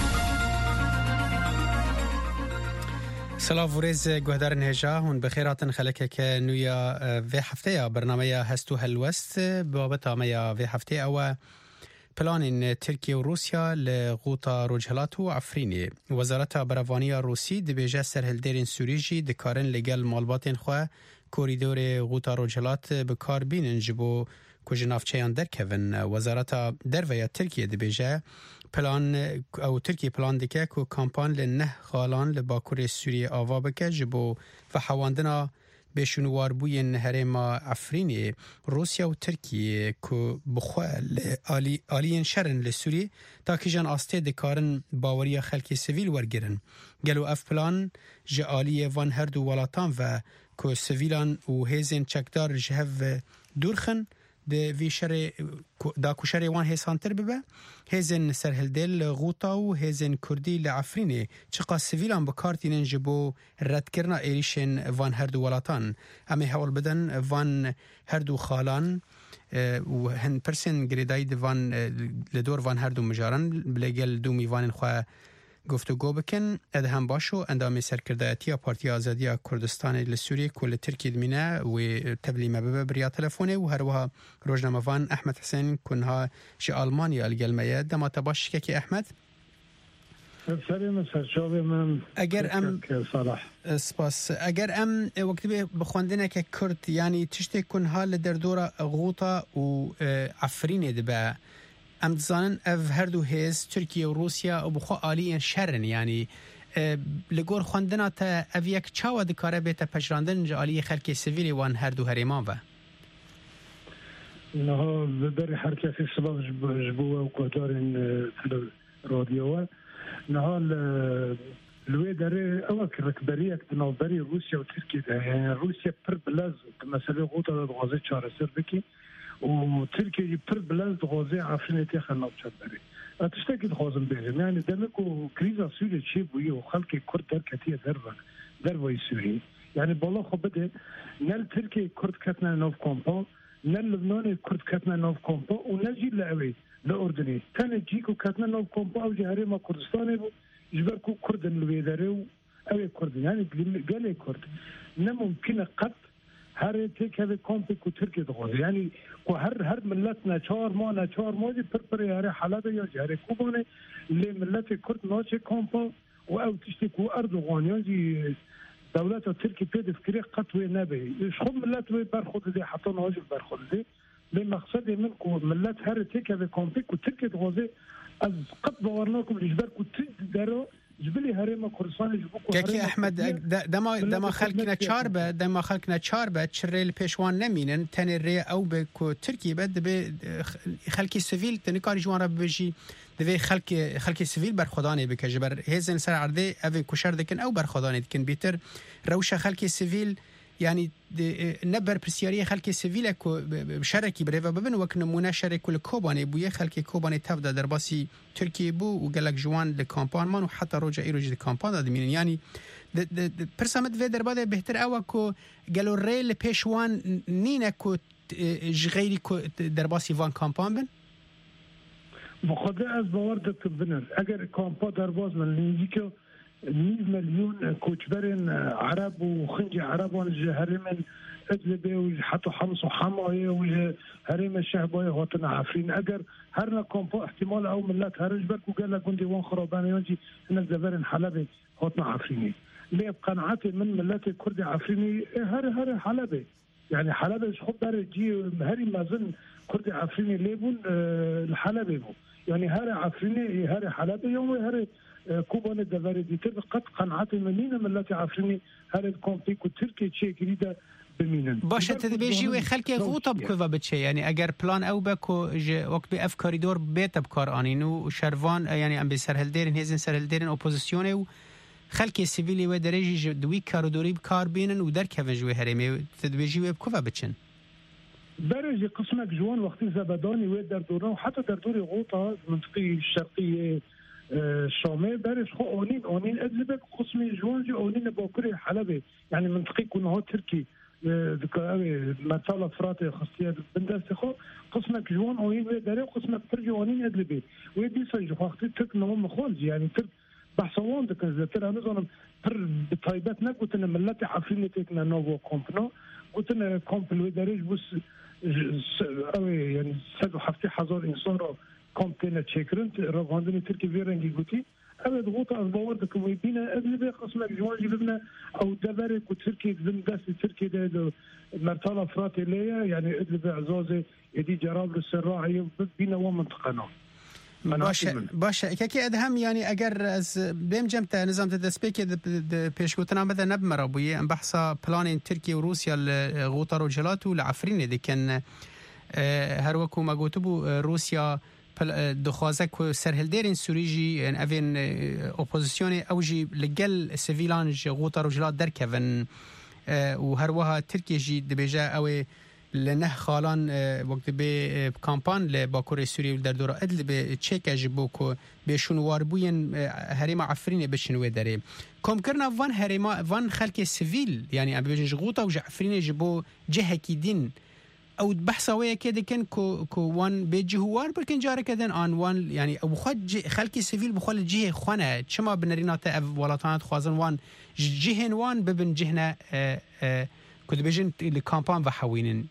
سلااو ورێز گوهدارن هێژا هون بخێراتن خەلەکێکە نویە vê هەفتەیە بەرنامەیە هەست و هەلوەست بابەت ئەمەیە vê هەفتەیە ئەوە پلانین ترکیە و رووسیا لە غوتا ڕۆژهەڵات و عەفرینێ. وەزارەتە بەرەڤانیە رووسی دەبێژە سەرهەلدێرین سووریژی دەکارن لەگەڵ ماڵباتên xwe کۆریدۆرê غوتا ڕۆژهەڵات بکاربînin ji bo ku ji navçeyan derkevin. Wezareta Derveya Tirkiye dibêje plan ew Tirkiye plan dike ku kampan li neh xalan li Bakurê Sûriye ava bike ji bo vehewandina bêşûnwarbûyên herêma Efrînê. Rusya û Tirkiye ku bixwe li aliyên şerin li Sûriyê takîjan astê dikarin baweriya xelkê sivîl wergirin. Gelo ev plan ji aliyê van her du welatan ve ku sivîlan û hêzên çekdar ji hev dûrxin de vî şerê da ku şerê wan hêsantir bibe. Hêzên serhildêl li Ghuta û hêzên Kurdî li Efrînê çiqa sivîlan bi kar tînin ji bo redkirina êrişên van her du welatan. Em ê hewl bidin van her du xalan û hin pirsên girêdayî di van li dor van her du mijaran bilêgel du mîvanên xwe گفتگو بکن. ادهم باشو اندام سرکردایتی پارتی آزادی کردستان لسوریه کل ترکیه دمینه و تبلیمه به بریا تلفونه و هر وها روزنامه‌وان احمد حسین کنها شی آلمانیا الگلمیه دما تباش که احمد سلام سرچاوی من اگر ام سپاس اگر ام وقتی بخوندنه که کرد یعنی تشتی کنها لدردورا غوطا و عفرین دبا ام دزانن اف هر دو هیز ترکیه و روسیا و بخوا آلیین شرن یعنی لگور خوندنا تا اف یک چاوا دکاره بیتا پشراندن جا آلی خلکی سیویلی وان هر دو هریمان و نه ببری هر کسی سبب جبوه و قدارین رادیوه نه لوی داره اوک رکبریه کنالبری روسیا و ترکیه ده یعنی روسیا پر بلز مسئله غوطه ده غازه چاره سر بکی و تركيا پر بلاد غازي عفرين تاخذ نوبشات بري اتشتكي تخوزم بيهم يعني دمكو كريزا سوريا شي بوي وخلقي كرد دركتيه دربه سوري يعني بالله خو بده نل تركيا كرد كتنا نوف كومبو نل لبنان كرد كتنا نوف كومبو ونجي لأوي لأردني تاني جيكو كتنا نوف كومبو او جهري ما كردستاني بو يجبركو كردن الويداري اوي كرد يعني قال كرد نممكن قط هر تیکه کامپی کو ترکی دغوز یعنی کو هر ملت نچار ما دی پر هر حلب یا جهر کوبانه لی ملت کرد ناچه کامپا و او تشتی کو اردوغانیان جی دولت ترکی پید فکری قطوی نبی خود ملت وی برخود دی حتی ناجب برخود دی لی مقصد من کو ملت هر تیکه کامپی کو ترکی دغوزه از قط باورناکم اجبر کو ترک درو جبلی هرم کردستان جبو که احمد دما خلقنا چار به چرل پیشوان نمینن تن ری او به کو ترکی بد به خلک سیویل تن کاری جوان را بجی دوی خلک سیویل بر خدانه بکجه بر هزن سر عرضه او کوشر دکن او بر خدانه دکن بیتر روش خلک سیویل يعني نبر برسيارية خلك سيفيلا كو شركي بريفا ببن وك نمونه شرك كل كوباني بو خلك كوباني تبدا درباسي تركي بو وقالك جوان لكامبان مان وحتى روجا ايروج لكامبان ادمين يعني برسامت في درباده بهتر او كو قالوا ريل بيشوان نينا كو غيري كو درباسي فان كامبان بن بخدا از باور دكتور بنر اگر كامبان درباز من نيجيكو 100 مليون كوتشبرين عرب وخنجي عرب ونجهرمن ادلبي وحطوا حمص وحمايه وهرم الشعبيه هوتنا عارفين اجر هرنا كومبو احتمال او ملات هرج برك وقال لك عندي وان خربان يجي هنا زبرن حلبي هوتنا عارفين ليه بقناعتي من ملات الكردي عارفين هر حلبي يعني حلبي خد دار جي هري مازن كردي عارفين ليبون الحلبي بو يعني هر عارفين هر حلبي يوم هر كوبان الدفاري دي قد قناعتي منين ملاتي عارفين هر الكونفليكت تركي شيء جديد بمينن باشه تدبيجي وخلك غوطه بكوفا بتشي يعني اگر بلان او بكو وقت بأف كاريدور بيت بكار انينو وشرفان يعني ام بسرهلديرن هزن سرهلديرن اوبوزيسيون و خلك سيفيلي و درجه دوي كاردوري بكار بينن ودر كفجوي هرمي تدبيجي بكوفا بتشن درجه قسمك جوان وقت زبداني و در دوره وحتى در دور غوطه منطقه الشرقيه شامل درش خو اونين ادلبك قسمي جوان جو اونين باكري حلبي يعني منطقه كونه تركي ذكاوي مثلا فراتي خاصيه بندس خو قسمك جوان اونين دري قسمك ترجي اونين ادلبي ويدي سجو وقت تك نوم خالص يعني تر بحثوان دك ترى انا زون بر بطيبتنا قلت انا ملاتي عارفين تكنا نوفو كومبنو قلت انا كومبل ودرج بس يعني سدو حفتي حضور انسان كومبتنا تشيكرنت رغاندني تركي فيرنجي قلتي أبد غوطة أصبور دكم ويبينا أدلبي قسمك جوان جبنا أو دبرك وتركي ذن داس تركي ده مرتالة فراتي ليا يعني أدلبي عزازي يدي جراب السراعي بينا ومنطقنا باشه که ادهم یعنی اگر از بیم جمت نظام تدسپیک پیشگوتنا بده نبمر بویه ام بحثا پلان ترکیه و روسیا لغوطة رجلات و لعفرین دیکن هر وکو ما گوتبو روسیا دخوازه که سرهلدرین سوریجی اوین اپوزیسیون اوجی لگل سیویلان غوطة رجلات درکون و هر وها ترکیه جی دبیجه اوی لنه خالان وقت به کامپان لباکور سوریه در دوره ادل به چک جبو کو به شنوار بوین هریما عفرین بشنوه داره کم کرنا وان هریما وان خلک سیویل یعنی ام بجنج غوطه و عفرین جبو جهه کی دین او بحثا ويا كده كان كو وان بجهوار بركن جاره كدن ان وان يعني ابو خد خلكي سيفيل بخل جهه خونه چما بنرينات ولاتانات خوازن وان جهن وان ببن جهنا كنت بجن الكامبان وحوينن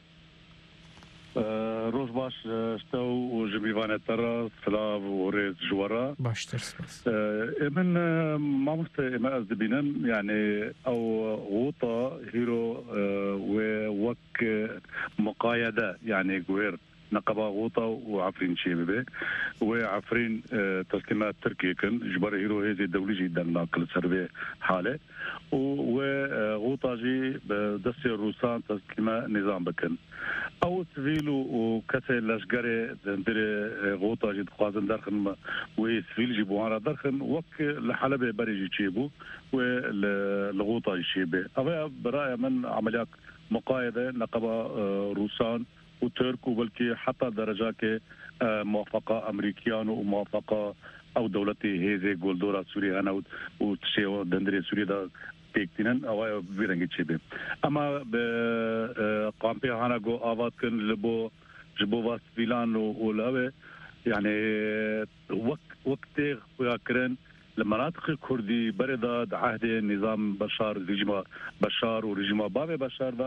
روز باش استو وجبيفان ترى سلاف وريز جوارا باش ترسبس من ما مست ما ازبينن يعني او غوطه هيرو ووك مقايده يعني غير نقبه غوطه وعفرين شيبه وعفرين تسليمات تركيا كن جبر هيرو هذه الدولي جدا ناقل سربي حاله وغوطه جي بدس الروسان تسليمات نظام بكن او سفيل وكسر لشجره دندر غوطه جي خوازن درخن وسفيل جيبوها درخن وك لحلبه بريجي تشيبو والغوطه يشيبه ابا براي من عمليات مقايده نقبه روسان وترك وبلكي حتى درجات موافقه امريكيان وموافقه او دولتي هيزي جولدورا سوريا انا وتشيو دندري سوريا دا تكتينن او بيرنجي تشيبه اما بقامبي هانا جو افاتكن لبو جبو واس فيلان ولاوي يعني وقت وياكرن المناطق الكردي برداد عهد نظام بشار رجيم بشار ورجيم باب بشار دا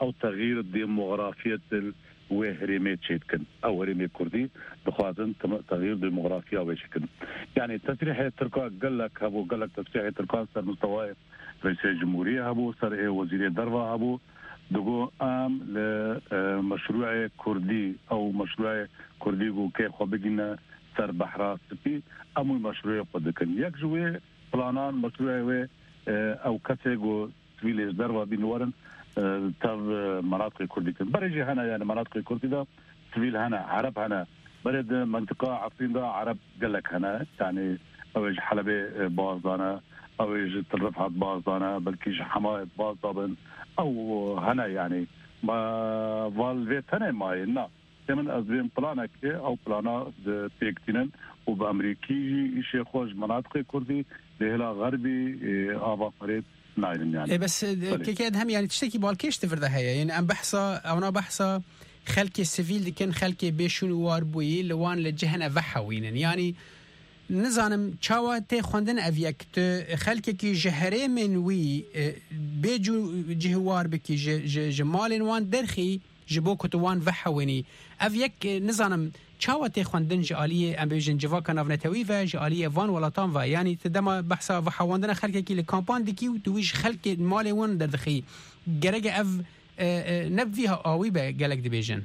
او تغيير ديموغرافيه وهرمي تشيتكن او هرمي كردي بخوازن تغيير ديموغرافيا وشكن يعني تسريح تركا قال لك ابو قال لك تسريح تركا سر مستوى رئيس الجمهوريه ابو سر وزير الدروا ابو دغو ام لمشروع كردي او مشروع كردي جو كي خو بگينا سر بحرا سبي امو مشروع قدكن يك جوي بلانان مشروع او كاتيجو سويلز دروا بنورن تاع مناطق كردية برجي هنا يعني مناطق كردية سويل هنا عرب هنا برد منطقة عفرين دا عرب قال لك هنا يعني اوج حلبة بازدانا اوج ترفعت بازدانا بلكيش حماية بازدابن او هنا يعني ما والفيت هنا ما ينا كمان ازبين بلانك او بلانا تيكتينن وبامريكي شيء خوش مناطق كردي لهلا غربي ابا فريد يعني بس كيكاد هم يعني تشتكي بالكيش تفرده هي يعني ام بحصه او انا بحصه خلك السيفيل كان خلك بيشون واربوي لوان لجهنا فحوين يعني نظام تشاوا تي خوندن افيكت خلك كي جهري من وي بيجو جهوار بكي جمال وان درخي جبوكو توان فحويني افيك نظام چاوا ته خوندن جالیه ام بیژن جوا کناونتوی و جالیه وان ولاتان و یعنی تدما بحثا و حواندن خلک کی ل کامپان دکی و تویش خلک مال ون در دخی گرگ اف نبفيها قوي بقالك دي بيجن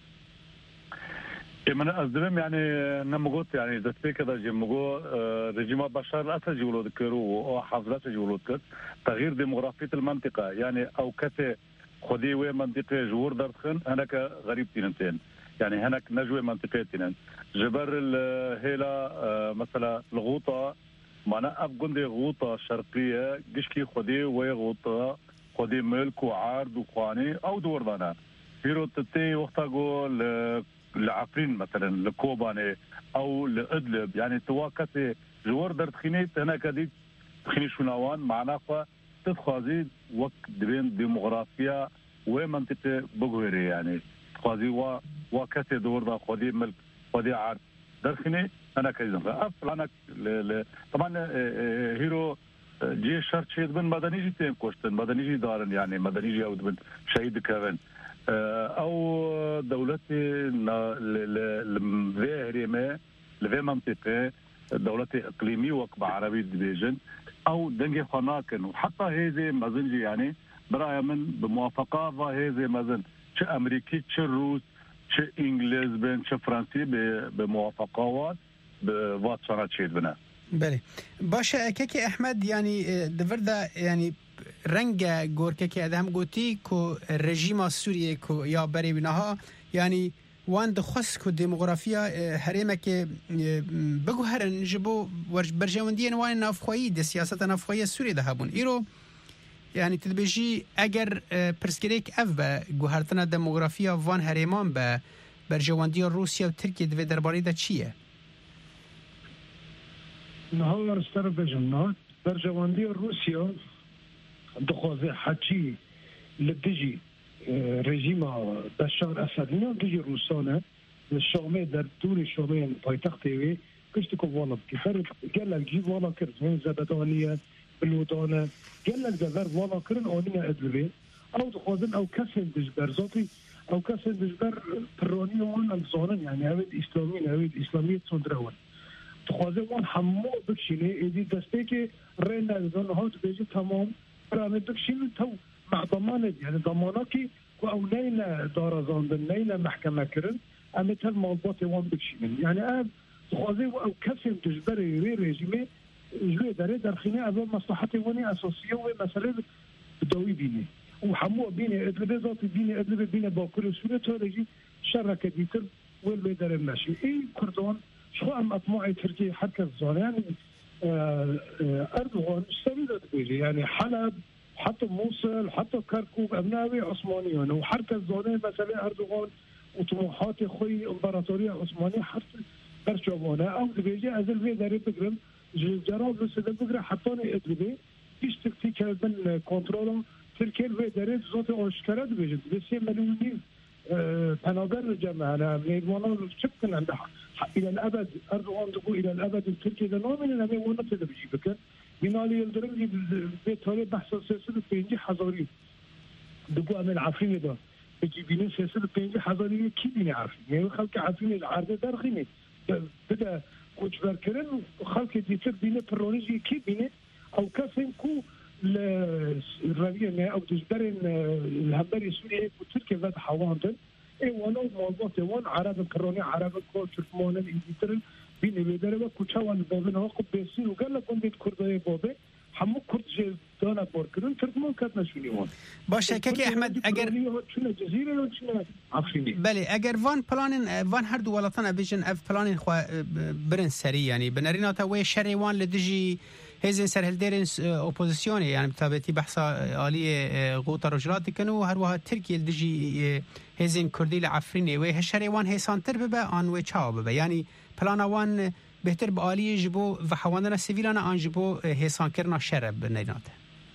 من أصدقائي يعني نموت يعني دستي كذا جمعو رجيم بشار الأسد جولود كرو وحافظات جولود كر تغيير ديموغرافية المنطقة يعني أو كته خدي وين منطقة جور درخن هناك غريب تينتين يعني هناك نجوى منطقتين جبر الهيلا مثلا الغوطة معنا أبغندي غوطة شرقية جشكي خدي وغوطة خدي ملك وعرض وخواني أو دور دانا فيرو تتي وقتا قول لعفرين مثلا لكوباني او لادلب يعني تواكتي جوار درت خينيت هناك دي خيني شناوان معناها تتخازي وقت بين ديموغرافيا ومنطقه بوغوري يعني تخازي وكتي دور دا خدي ملك خدي عرض درخني انا كايزن افلانك طبعا هيرو جي شرط شيء من مدني جي تيم كوشتن مدني جي دارن يعني مدني جي او من شهيد كافن او دولتي لفيريمه لفي منطقه دولتي اقليمي وقبه عربي ديفيجن او دنجي خناكن وحتى هذه مازنجي يعني برايا من بموافقه وهذه مازن ش امريكي ش روس ش انجليز بين ش فرنسي بموافقات بواتسانات شيد بنا بله باشه كيكي احمد يعني دفردا يعني رنگ گورکه که ادم گوتی کو رژیم سوریه کو یا بری بنها يعني وان دخص کو ديموغرافيا هريمه که بگو هرن جبو برجوندین وان نافخویی د سیاست نافخویی سوریه ده هبون ایرو يعني تدبیجی اگر پرسکریک اف به گوهرتنا ديموغرافيا وان هریمان به برجوندی روسیه و ترکیه دو درباره ده چیه نهار استر بجمنا برجوندی روسیه دخوازه حچی لدجی رژیم بشار اسد نه دجی روسانه الشامه در دور شامه پایتخت وی کشت کو والا کفر گل جیب والا کرد من زبدانیه بلودانه گل جزر والا کرن اونیه ادوی او دخوازن او کسن دجبر ذاتی او کسن دجبر پرانی وان الزانن يعني اوید اسلامی اوید اسلامیت صدرون دخوازه وان همو بکشینه ایدی دسته که رین ندان هات بیجی تمام برای دکشین تو مع ضمانه يعني ضماناكي او نيله دارزاندن نيله محكمه كرن امثل موضوعات وان بكشين يعني اب خوازي او كسم تجبري ريجيمي جوي داري درخيني ابو مصلحتي وني اساسيه ومساله بدوي بيني وحمو بيني ادلبي ذات بيني ادلبي بيني باكل سوريا توريجي شركه ديتر وين دار ماشي اي كردون شو ام اطماعي تركيا حتى الزون يعني اردوغان استمدت بيجي يعني حلب حتى موصل حتى كركوك ابناوي عثمانيون وحركه الزونيه مثلا اردوغان وطموحات خوي امبراطوريه عثمانيه حتى برشوانه او بيجي ازل في داري بقرم جراب بس بقرا حطوني ادلبي فيش تكتيك من كنترول تركيا في داري زوت اشكره بيجي بس مليوني بناغر جماعه انا ميدوانا شكل عندها الى الابد اردوغان تقول الى الابد تركيا ده نوع من الامي وانا بيجي بكر بنالي يلدرم بيتهالي بحث سياسي بينجي حضاري دبو عمل عفرين ده بيجي بيني سياسة بينجي حضارية كي بيني عفرين يعني خلق عفرين العرض درخيني بدا كوش بركرن وخلق ديتر بيني برونيجي كي بيني أو كافين كو الرابية أو تجبرن الهمبري سوريا وتركيا ذات حواندن إيه وانا موضوع وان عرب الكروني عرب كل تركمان الإنجلترا بيني بدرجة كوشاوان بابنا وقب بيسير وقال لك وندي كرداي بابه همو کرد جه دانا بارکرن ترکمان کد نشونیوان باشه که احمد اگر چونه جزیره یا چونه عفرینی بله اگر وان هر دو ولاتان ابیجن اف پلانین خو برن سری یعنی بنرینا تا وی شری وان لدجی هزین سرهلدرین اپوزیسیونی یعنی بتابتی بحث عالی قوت رجلات کنو هر وها ترکیه لدجی هزین کردی لعفرینی و شری وان هسانتر ببه آن و چاو ببه یعنی پلان وان بهتر به عالی جبو و حواندن سیویلان آن جبو حسان کرنا شرب نیناته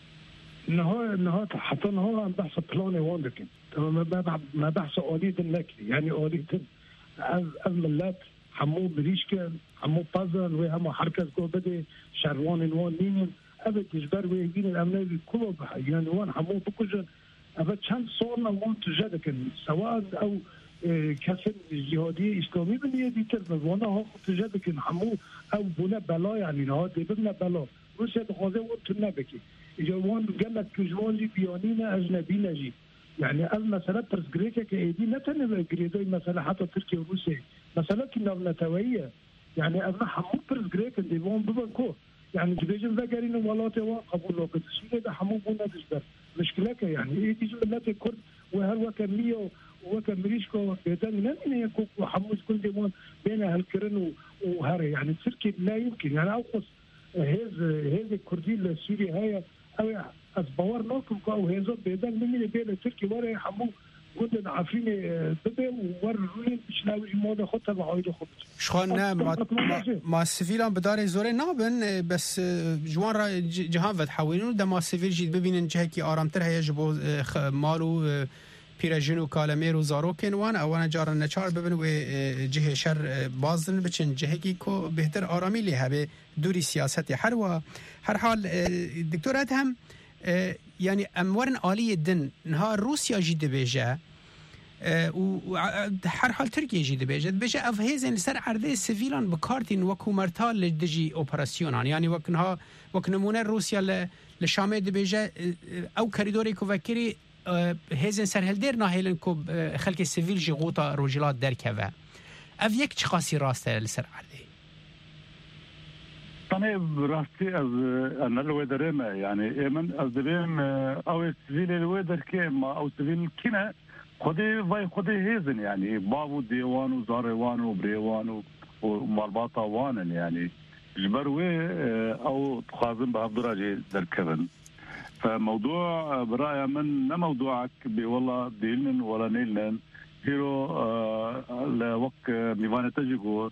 نهاية حتى نهاية بحث بلاني واندكن ما بحث آلية النكري يعني آلية الملات حمو بريشكن حمو بازن وهم حركة قو بدي شروان وان نينين أبد تجبر ويجين الأمنية كله بحي يعني وان حمو بكجن أبد چند صورنا وان تجدكن سواء أو کسان جهادی اسلامی بنیه دیگر وانا ها تجربه کن همو او بونه بلا یعنی نه دیبنا بلا روسیه دخوازه وان تو نبکی اجا وان گلت کجوانجی بیانین اجنبی نجی يعني المسألة برزجريكا كأيدي لا تنبغي جريدوي مسألة حتى تركيا وروسيا مسألة كنا نتوية يعني أنا حمو برزجريكا ديوان ببنكو يعني جبيجن ذكرين ولا توا قبول وقت السوري ده حمو بونا دشبر مشكلة يعني إيه تيجي ملات الكرد وهل وكمية وكمريشكو بيدان من يكون حموز كل ديوان بين هالكرن وهري يعني تركيا لا يمكن يعني أوقف هذا الكردي السوري هاي أو أصبار نوكم كأو هذا بيدان من بين تركيا ورا حمو قلنا عارفين بده وروني مش ناوي موضة خطة بعيد خطة شخوان ما السفيلان بدار زوري نابن بس جوان را جهان ود حاولين ده ما السفيل جيد ببينن جهكي آرامتر هيا جبو مالو پیرژن و کالمیر و زاروکن وان اوان جارن نچار ببن و جهه شر بازن بچن جهگی کو بهتر آرامی لی هبه دوری سیاست هر حال دکتور ادهم يعني امورن عالی دن نها روسیا جید بیجه و هر حال ترکیه جید بیجه اف هیزن سر عرضه سیویلان بکارتین وکو مرتال لدجی اپراسیونان يعني وکنها وکنمونه روسیا لشامه دبیجه او کریدوری کو وکری هیزن سرهلدر ناهیلن کو خلق سیویل جی غوطا روجلات درکوه اف یک چه خاصی راسته لسر عرضه أنا براستي از أنا الويدر ما يعني من از دبيم أو سيفيل الويدر كيما أو سيفيل كنا خدي هيزن يعني بابو ديوان وزاروان وبريوان ومرباطة وان يعني جبروي أو تخازن بهالدرجة دركبن فموضوع برأي من موضوعك والله ديلن ولا نيلن هيرو لوقت ميفانة تجيكو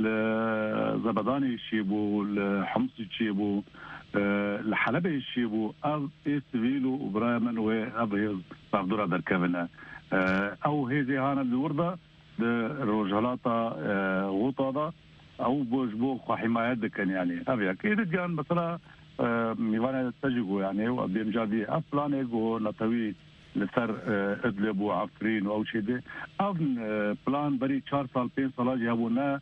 لزبداني يشيبو لحمص يشيبو لحلبة يشيبو أو إستفيلو وبرايمن وأبهيز بقدر أدر كابنا أو هذي هانا الوردة الرجالات غوطة أو بوجبو حماية دكان يعني أبي أكيد كان مثلا ميفانا تجيكو يعني وبيمجادي أفلان يجو نتوي لسر ادلب وعفرين او شيء ده ابن بلان بري 4 سال 5 سال جابونا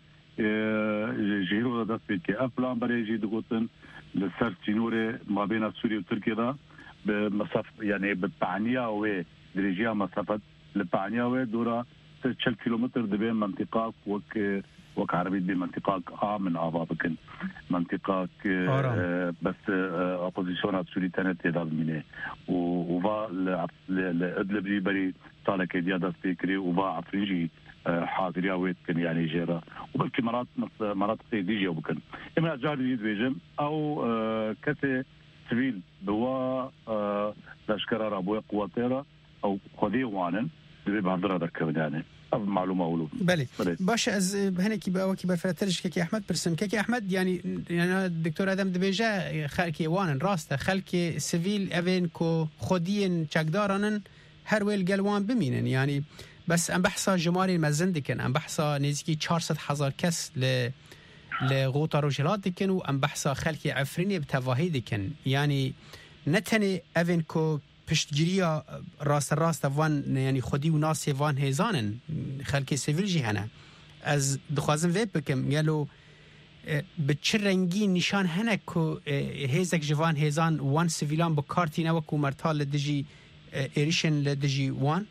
جيرو ده دسك افلان بري جي دغوتن لسر سينوري ما بين سوريا وتركيا ده بمسافه يعني بالبعنيه او درجه مسافه البعنيه ودورا 6 كيلومتر دبين منطقه وك عربي بمنطقه من ابابكن منطقه بس اوبوزيسيون سوري تنت دالمينه وفا لادلب بري طالك ديادا فكري وفا عفريجي حاضريا ويتكن يعني جيرا وبلكي مرات ديجي وبكن اما جاري بيجم او كتي سبيل بوا لشكر ابو قواتيرا او خدي وانن بهدرا دركب يعني معلومه اولو بله باشه از هنکی با وکی برفرترش که احمد پرسم که احمد يعني دکتور ادم دبیجه خلک وانن راسته خلک سیویل اوین کو خودین چقدارن هر ویل گلوان بمینن يعني بس ام بحثا جماری مزن دکن ام بحثا نزدیکی 400,000 کس لغوطا روجلات دکن و ام بحثا خلک عفرینی بتواهی دکن يعني نتنی اوین کو پشتگیری راست وان یعنی خودی و ناس وان هزانن خلک سیویل جی هنه از دخوازم وی بکم یلو به چه رنگی نشان هنه که هزک جوان هزان وان سیویلان با کارتی نوکو مرتال لدجی ایریشن لدجی وان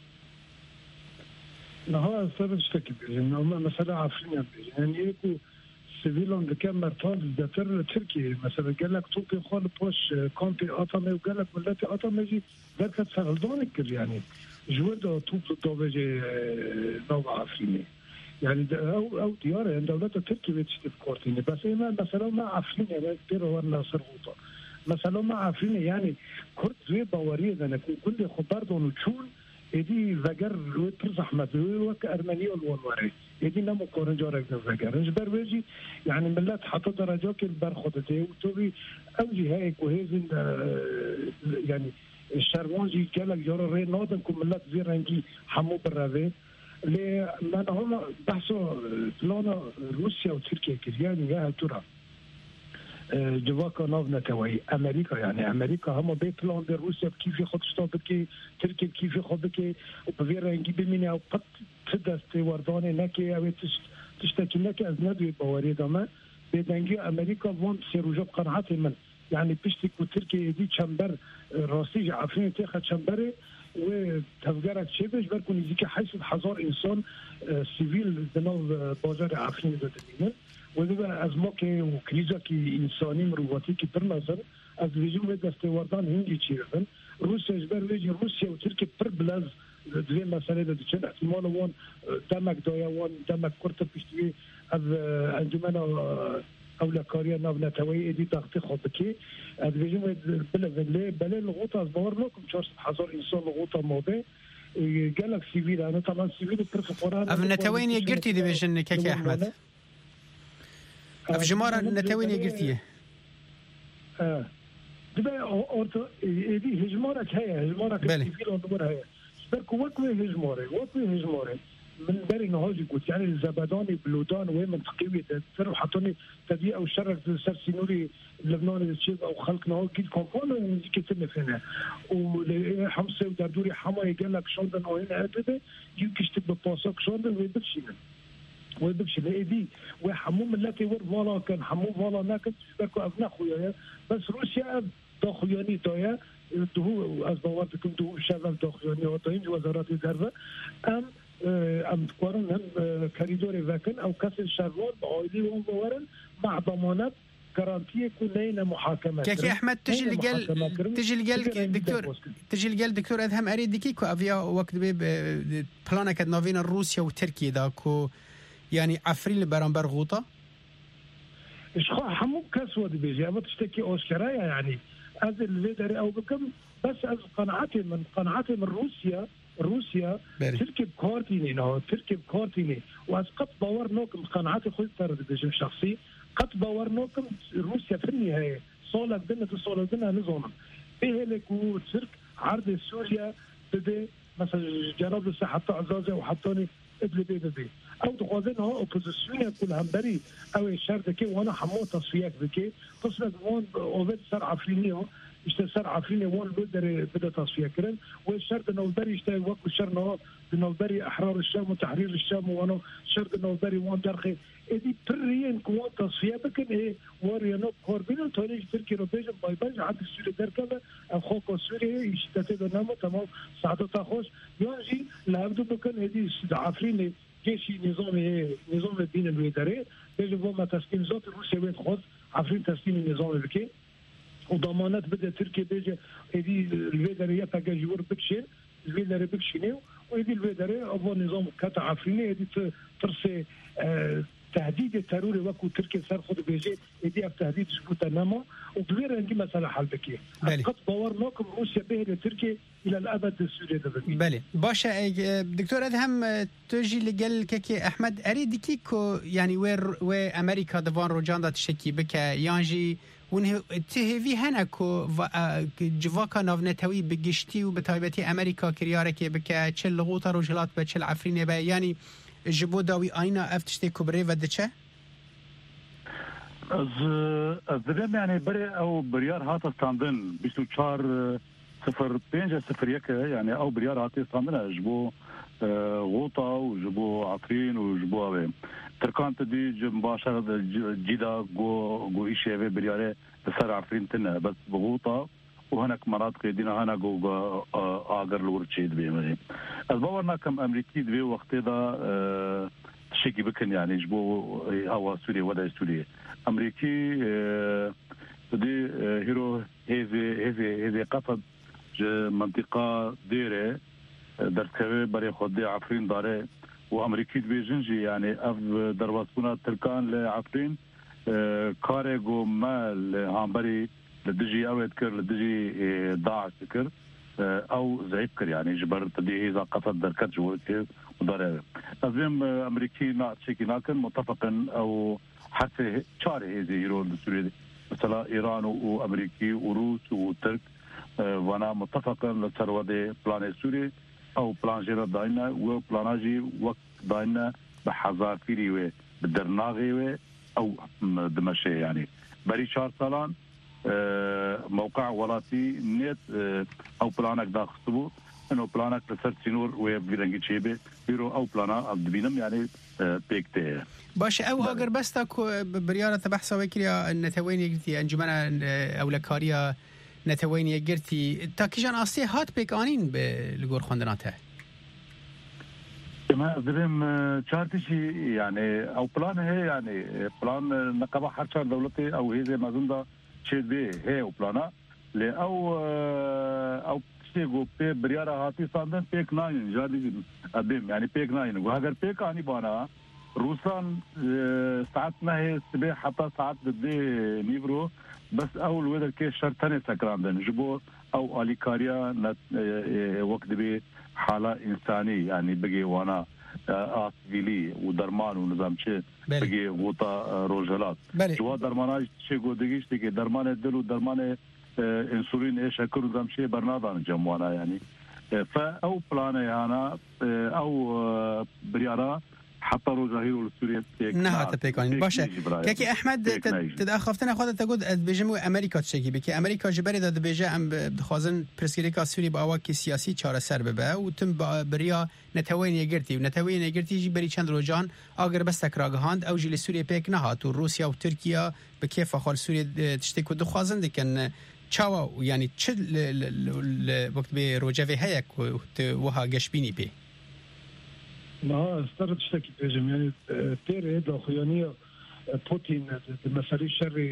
نها سبب شتكي بيجي مثلا عفرين بيجي يعني يكو سيفيلون دكان مرتال دتر تركي مثلا قال لك توبي خال بوش كونتي اطمي وقال لك ملاتي اطمي جي ذاك تفعلدونك يعني جوده توب دوبجي نوع عفريني يعني او ديار يعني دولة تركي بتشتي كورتيني بس مثلا ما عفرين يعني بيرو ولا سرغوطه مثلا ما عفرين يعني كرت زي باوريه انا كل خبر دون تشون ادي زجر وترز احمد وك ارمنيه والوري ادي نمو كورنجورك زجر نجبر بيجي يعني ملات حط درجات البرخدتي وتبي اوجي هيك وهيزن يعني الشرمانجي قال جور ري نودنكم ملات زي رنجي حمو بالرافي لما هم بحثوا بلان روسيا وتركيا كريان يا ترى جواكا نافنا توي امريكا يعني امريكا هم بيت بلان روسيا كيف ياخذ شطابك تركيا كيف ياخذك وبغير نجيب مني او قد تدست ورداني نكي او تشتكي نكي ازندوي بواري دما بدنجي امريكا فون سيروجا قناعتي من يعني بيشتك وتركيا دي تشامبر راسي عارفين تاخذ تشامبري وتفجرت شبه بركون يجيك حيث حزار انسان سيفيل دنو بازار عارفين بدنين وده از ما که کریزا که انسانی مروتی که پر نظر از ویژن و دستوردان هنگی چیرن روسیه اجبر ویژن روسیه و ترکیه پر بلز دوی مسئله ده چند احتمال وان دمک دایا وان دمک کرت پیشتوی از انجمن اولکاریا ناو نتوی ایدی داختی خواب که از ویژن و بله لغوطه از باور نکم 400,000 انسان لغوطه ماده قالك سيفيل انا طبعا سيفيل برف قران افن نتوين يقرتي دي بيجن كاكي احمد اف جمارة نتوين يقرتيه دبا اورتو دي هجمارك هي هجمارك سيفيل اندمر هي بركو وكوي هجماري من بري نهاجي قلت يعني الزبداني بلودان وين منطقية ترى حطوني تبيع او شرك سر سينوري لبنان الشيء او خلق نهار كيد كومبون ونجي كتبنا فينا وحمصة ودردوري حما يقال لك شوندن او هنا هاتده يمكن بباساك شوندن ويبكشي دي وحموم التي ور فالا كان حموم فالا ناكن بركو ابنا خويا بس روسيا داخلياني دايا دهو از باورتكم دهو شباب داخلياني وطاين وزارات الدربة ام تقارن هم كاريدوري وكن او كاس الشروار بعائلي وهم بورن مع ضمانات جارانتيه كلنا محاكمات كاكي احمد تجي لقال دكتور ادهم اريد ديكيكو افيا وقت بلانا كد نافين روسيا وتركيا داكو يعني عفرين برانبر غوطه ايش حمو كاسود بيجي ابى تشتكي اوسكرايا يعني هذا اللي او بكم بس از قناعتي من روسيا تركب كارتيني واز قد باورناكم قناعتي خذ ترد بيجي شخصي قد باورناكم روسيا في النهايه صولك دنا نظام ايه لك وترك عرض سوريا بدي مثلا جرب له حتى عزازه وحطوني ادلي او تقاضينها اوبوزيسيون كل همبري او الشرطه وانا حمو تصفيات بكي تصفيات وان اوفيت سر عفرينيه سر عفرينيه وان بدا تصفيه كرن والشرط انه بري يشتغل وقت الشرط انه بري احرار الشام وتحرير الشام وانا شرط انه بري وان درخي ادي بريين كوان تصفيه بكن ايه وريانو كوربين تولي تركي روبيج باي باي عاد السوري دركبه اخوك السوري يشتتد نامو تمام ساعته خوش يجي لابد بكن ادي عفرينيه جيشي نظام الدين الويداري يجب ما تسليم ذات روسيا بيت خذ عفرين تسليم النظام البكي وضمانات بدأ تركيا بيجي هذه الويدارية تاجا جور بكشين الويداري بكشينيو وهذه الويداري أبو نظام كاتا عفريني هذه ترسي تهديد التروري وكو تركيا صار خذ بيجي هذه تهديد سبوتا نما وبغير عندي مسألة حل بكي قد باورناكم روسيا به لتركيا الى الابد السوري بله باشا دكتور ادهم تجي لقال كي احمد اريد كيكو يعني و امريكا دفان روجاندا تشكي بك يانجي ونه تهوي هناكو جواكا نافنتوي بگشتي وبتايبتي امريكا كرياركي بك تشل لغوطا روجلات بتشل عفرينه با يعني جبو داوي اينا افتشتي كبري ودچه از دلم يعني بري او بريار هات استاندن 24 0501 يعني او بريار هاتي صامنا جبو غوطه وجبو عفرين وجبو اوي تركان تدي مباشره جيدا جو ايشي برياره سر عفرين تنا بس بغوطه وهناك مناطق دينا هنا جو اجر لورتشيد بيمري الباورنا كم امريكي دبي وقت دا شيكي بكن يعني جبو هوا سوريا ودا سوريا امريكي دي هيرو هذه قصد منطقه ديره دركوي بري خدي عفرين داره وامريكي بيجنجي يعني اف درباسونا تركان لعفرين كاريغو مال هامبري لدجي اويد كر لدجي داعش كر او زعيب كر يعني جبر تدي اذا قصد دركت جوتي وداره لازم امريكي ناتشيكي ناكن متفقا او حتى شاري هذه يرول سوريا مثلا ايران وامريكي وروس وترك وانا متفقا لثروه بلان سوري او بلان جيرا داينا وبلاناجي وقت داينا بحذافيري و بدرناغي و او دمشق يعني بري 4 سالان موقع ولاتي نت او بلانك داخسبو انه بلانك لسر سينور و بيرنجي تشيبه بيرو او بلانا ابدبينم يعني بيكته باش او اگر بس تاكو برياره بحث وكريا نتوين يجتي انجمنا او لكاريا نتوين يجرتي تاكيجان اسي هات بيكانين بالغور خندناته كما درم شارتشي يعني او بلان هي يعني بلان نقبه حرشا دولتي او هي زي ما زندا شيد بي هي او بلانا ل او تشيغو بي برياره هاتي ساندن بيك ناين جادي ابيم يعني بيك ناين واگر بيك اني بانا روسان ساعتنا هي الصبح حتى ساعات بدي نيفرو بس اول وذر كي شرطني سكراندن جبو او اليكاريا وقت بي حاله انساني يعني بقي وانا اسفيلي ودرمان ونظام شيء بقي غوطه روجلات جوا درماناج شيء قديش تيجي درمان الدل ودرمان انسولين ايش هكر نظام شيء برنادان جموانا يعني فاو بلانا انا او بريارا حتى روجاهيرو السورية نها تبيكان باشا كي احمد تداخفتنا خود تقول بجمو امريكا تشكي بكي امريكا جبري داد بيجا ام بخوازن برسكريكا سوري باواكي سياسي چاره سر ببه و تم بريا نتوين يگرتي و نتوين يگرتي جبري چند روجان اگر بس تکراگهاند او جلی سوريا بيك نها تو روسيا و تركيا بكيف خال سوريا تشتكو دخوازن دكن چاوا يعني چ وقت به روجاوي هيك وها گشبيني بي ما استرد شتكي بيجم يعني تيري داخليانية بوتين مسألة شر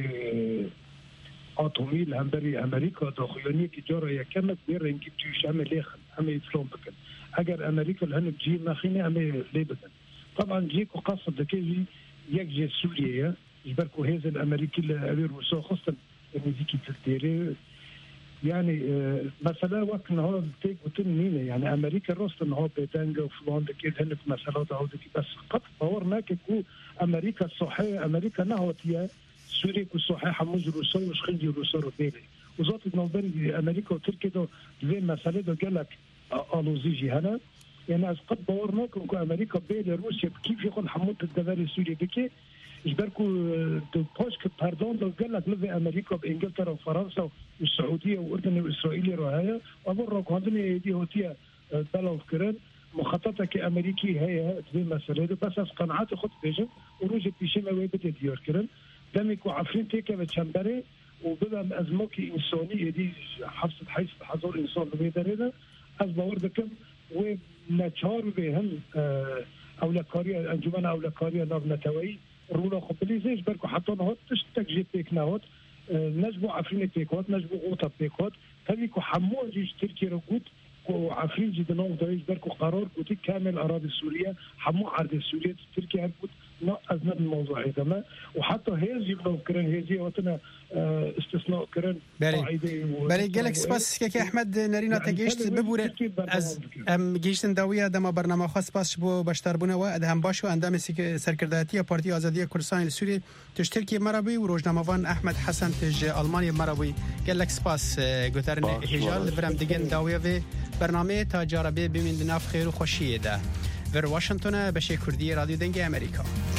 آتومي لهمبري أمريكا داخليانية كي جارة يكمت بير انجي بتوش عمي ليخن عمي إسلام بكن أجر أمريكا لهن بجي ماخيني عمي لي بكن طبعا جيكو قصد دكيجي يكجي سوريا يبركو هذا الأمريكي اللي أبي روسا خاصة الموزيكي تلتيري يعني مثلا وقت نهار تيك وتنمينه يعني امريكا روست نهار بيتانجا وفلان دكيت هنك مسألة عودتي بس قد باورنا كو امريكا الصحية امريكا نهوتيا سوريا كو صحيح حموز روسا وشخنجي روسا روبيري وزات نوبري امريكا وتركيا دو زي مسألة دو قالك الوزيجي هنا يعني از قد باورنا كو امريكا بيل روسيا كيف يكون حمود الدباري سوريا بكي يجبركو دو بوشك باردون دو قالك لفي امريكا بانجلترا وفرنسا والسعوديه واردن واسرائيل رهايه وبرك عندنا دي هوتيا بلو كرن مخططه كامريكي هي زي مساله بس قناعات خد بيجن وروج بيشما ويبت ديور كرن دمك وعفرين تيكا بتشمبري وبدا ازموكي انساني دي حفظ حيث حضور انسان بيدرنا از باوردكم ونشار بهم اولكاريا انجمن اولكاريا نافنتوي رولا خبليزيش بركو حتى نهوت تشتك جي بيك نهوت نجبو عفرين بيكوت نجبو غوطة بيكوت تبيكو حمو جيش تركي رقود وعفرين جدنون دايش بركو قرار قوتي كامل أراضي سوريا حمو عرض سوريا تركي هنقود أزمة الموضوع هذا وحتى هيزي بلو كرن هيزي وطنا استثناء كرن بلي قالك سباس كي أحمد نارينا تجيشت ببورة از جيشتن داوية دما برنامج خاص باش بو باشتربونه وادهم باشو اندام سرکرداتی پارتی آزادی کردستان السوری تشترکی مرابی و روزنامه‌وان احمد حسن تج آلمانی مرابی قالك سپاس گوترن هجال برام دیگن داویه و برنامه تا جاربه ببین ناف خیر و خوشیه ده ور واشنگتن بشه کردی رادیو دنگ امریکا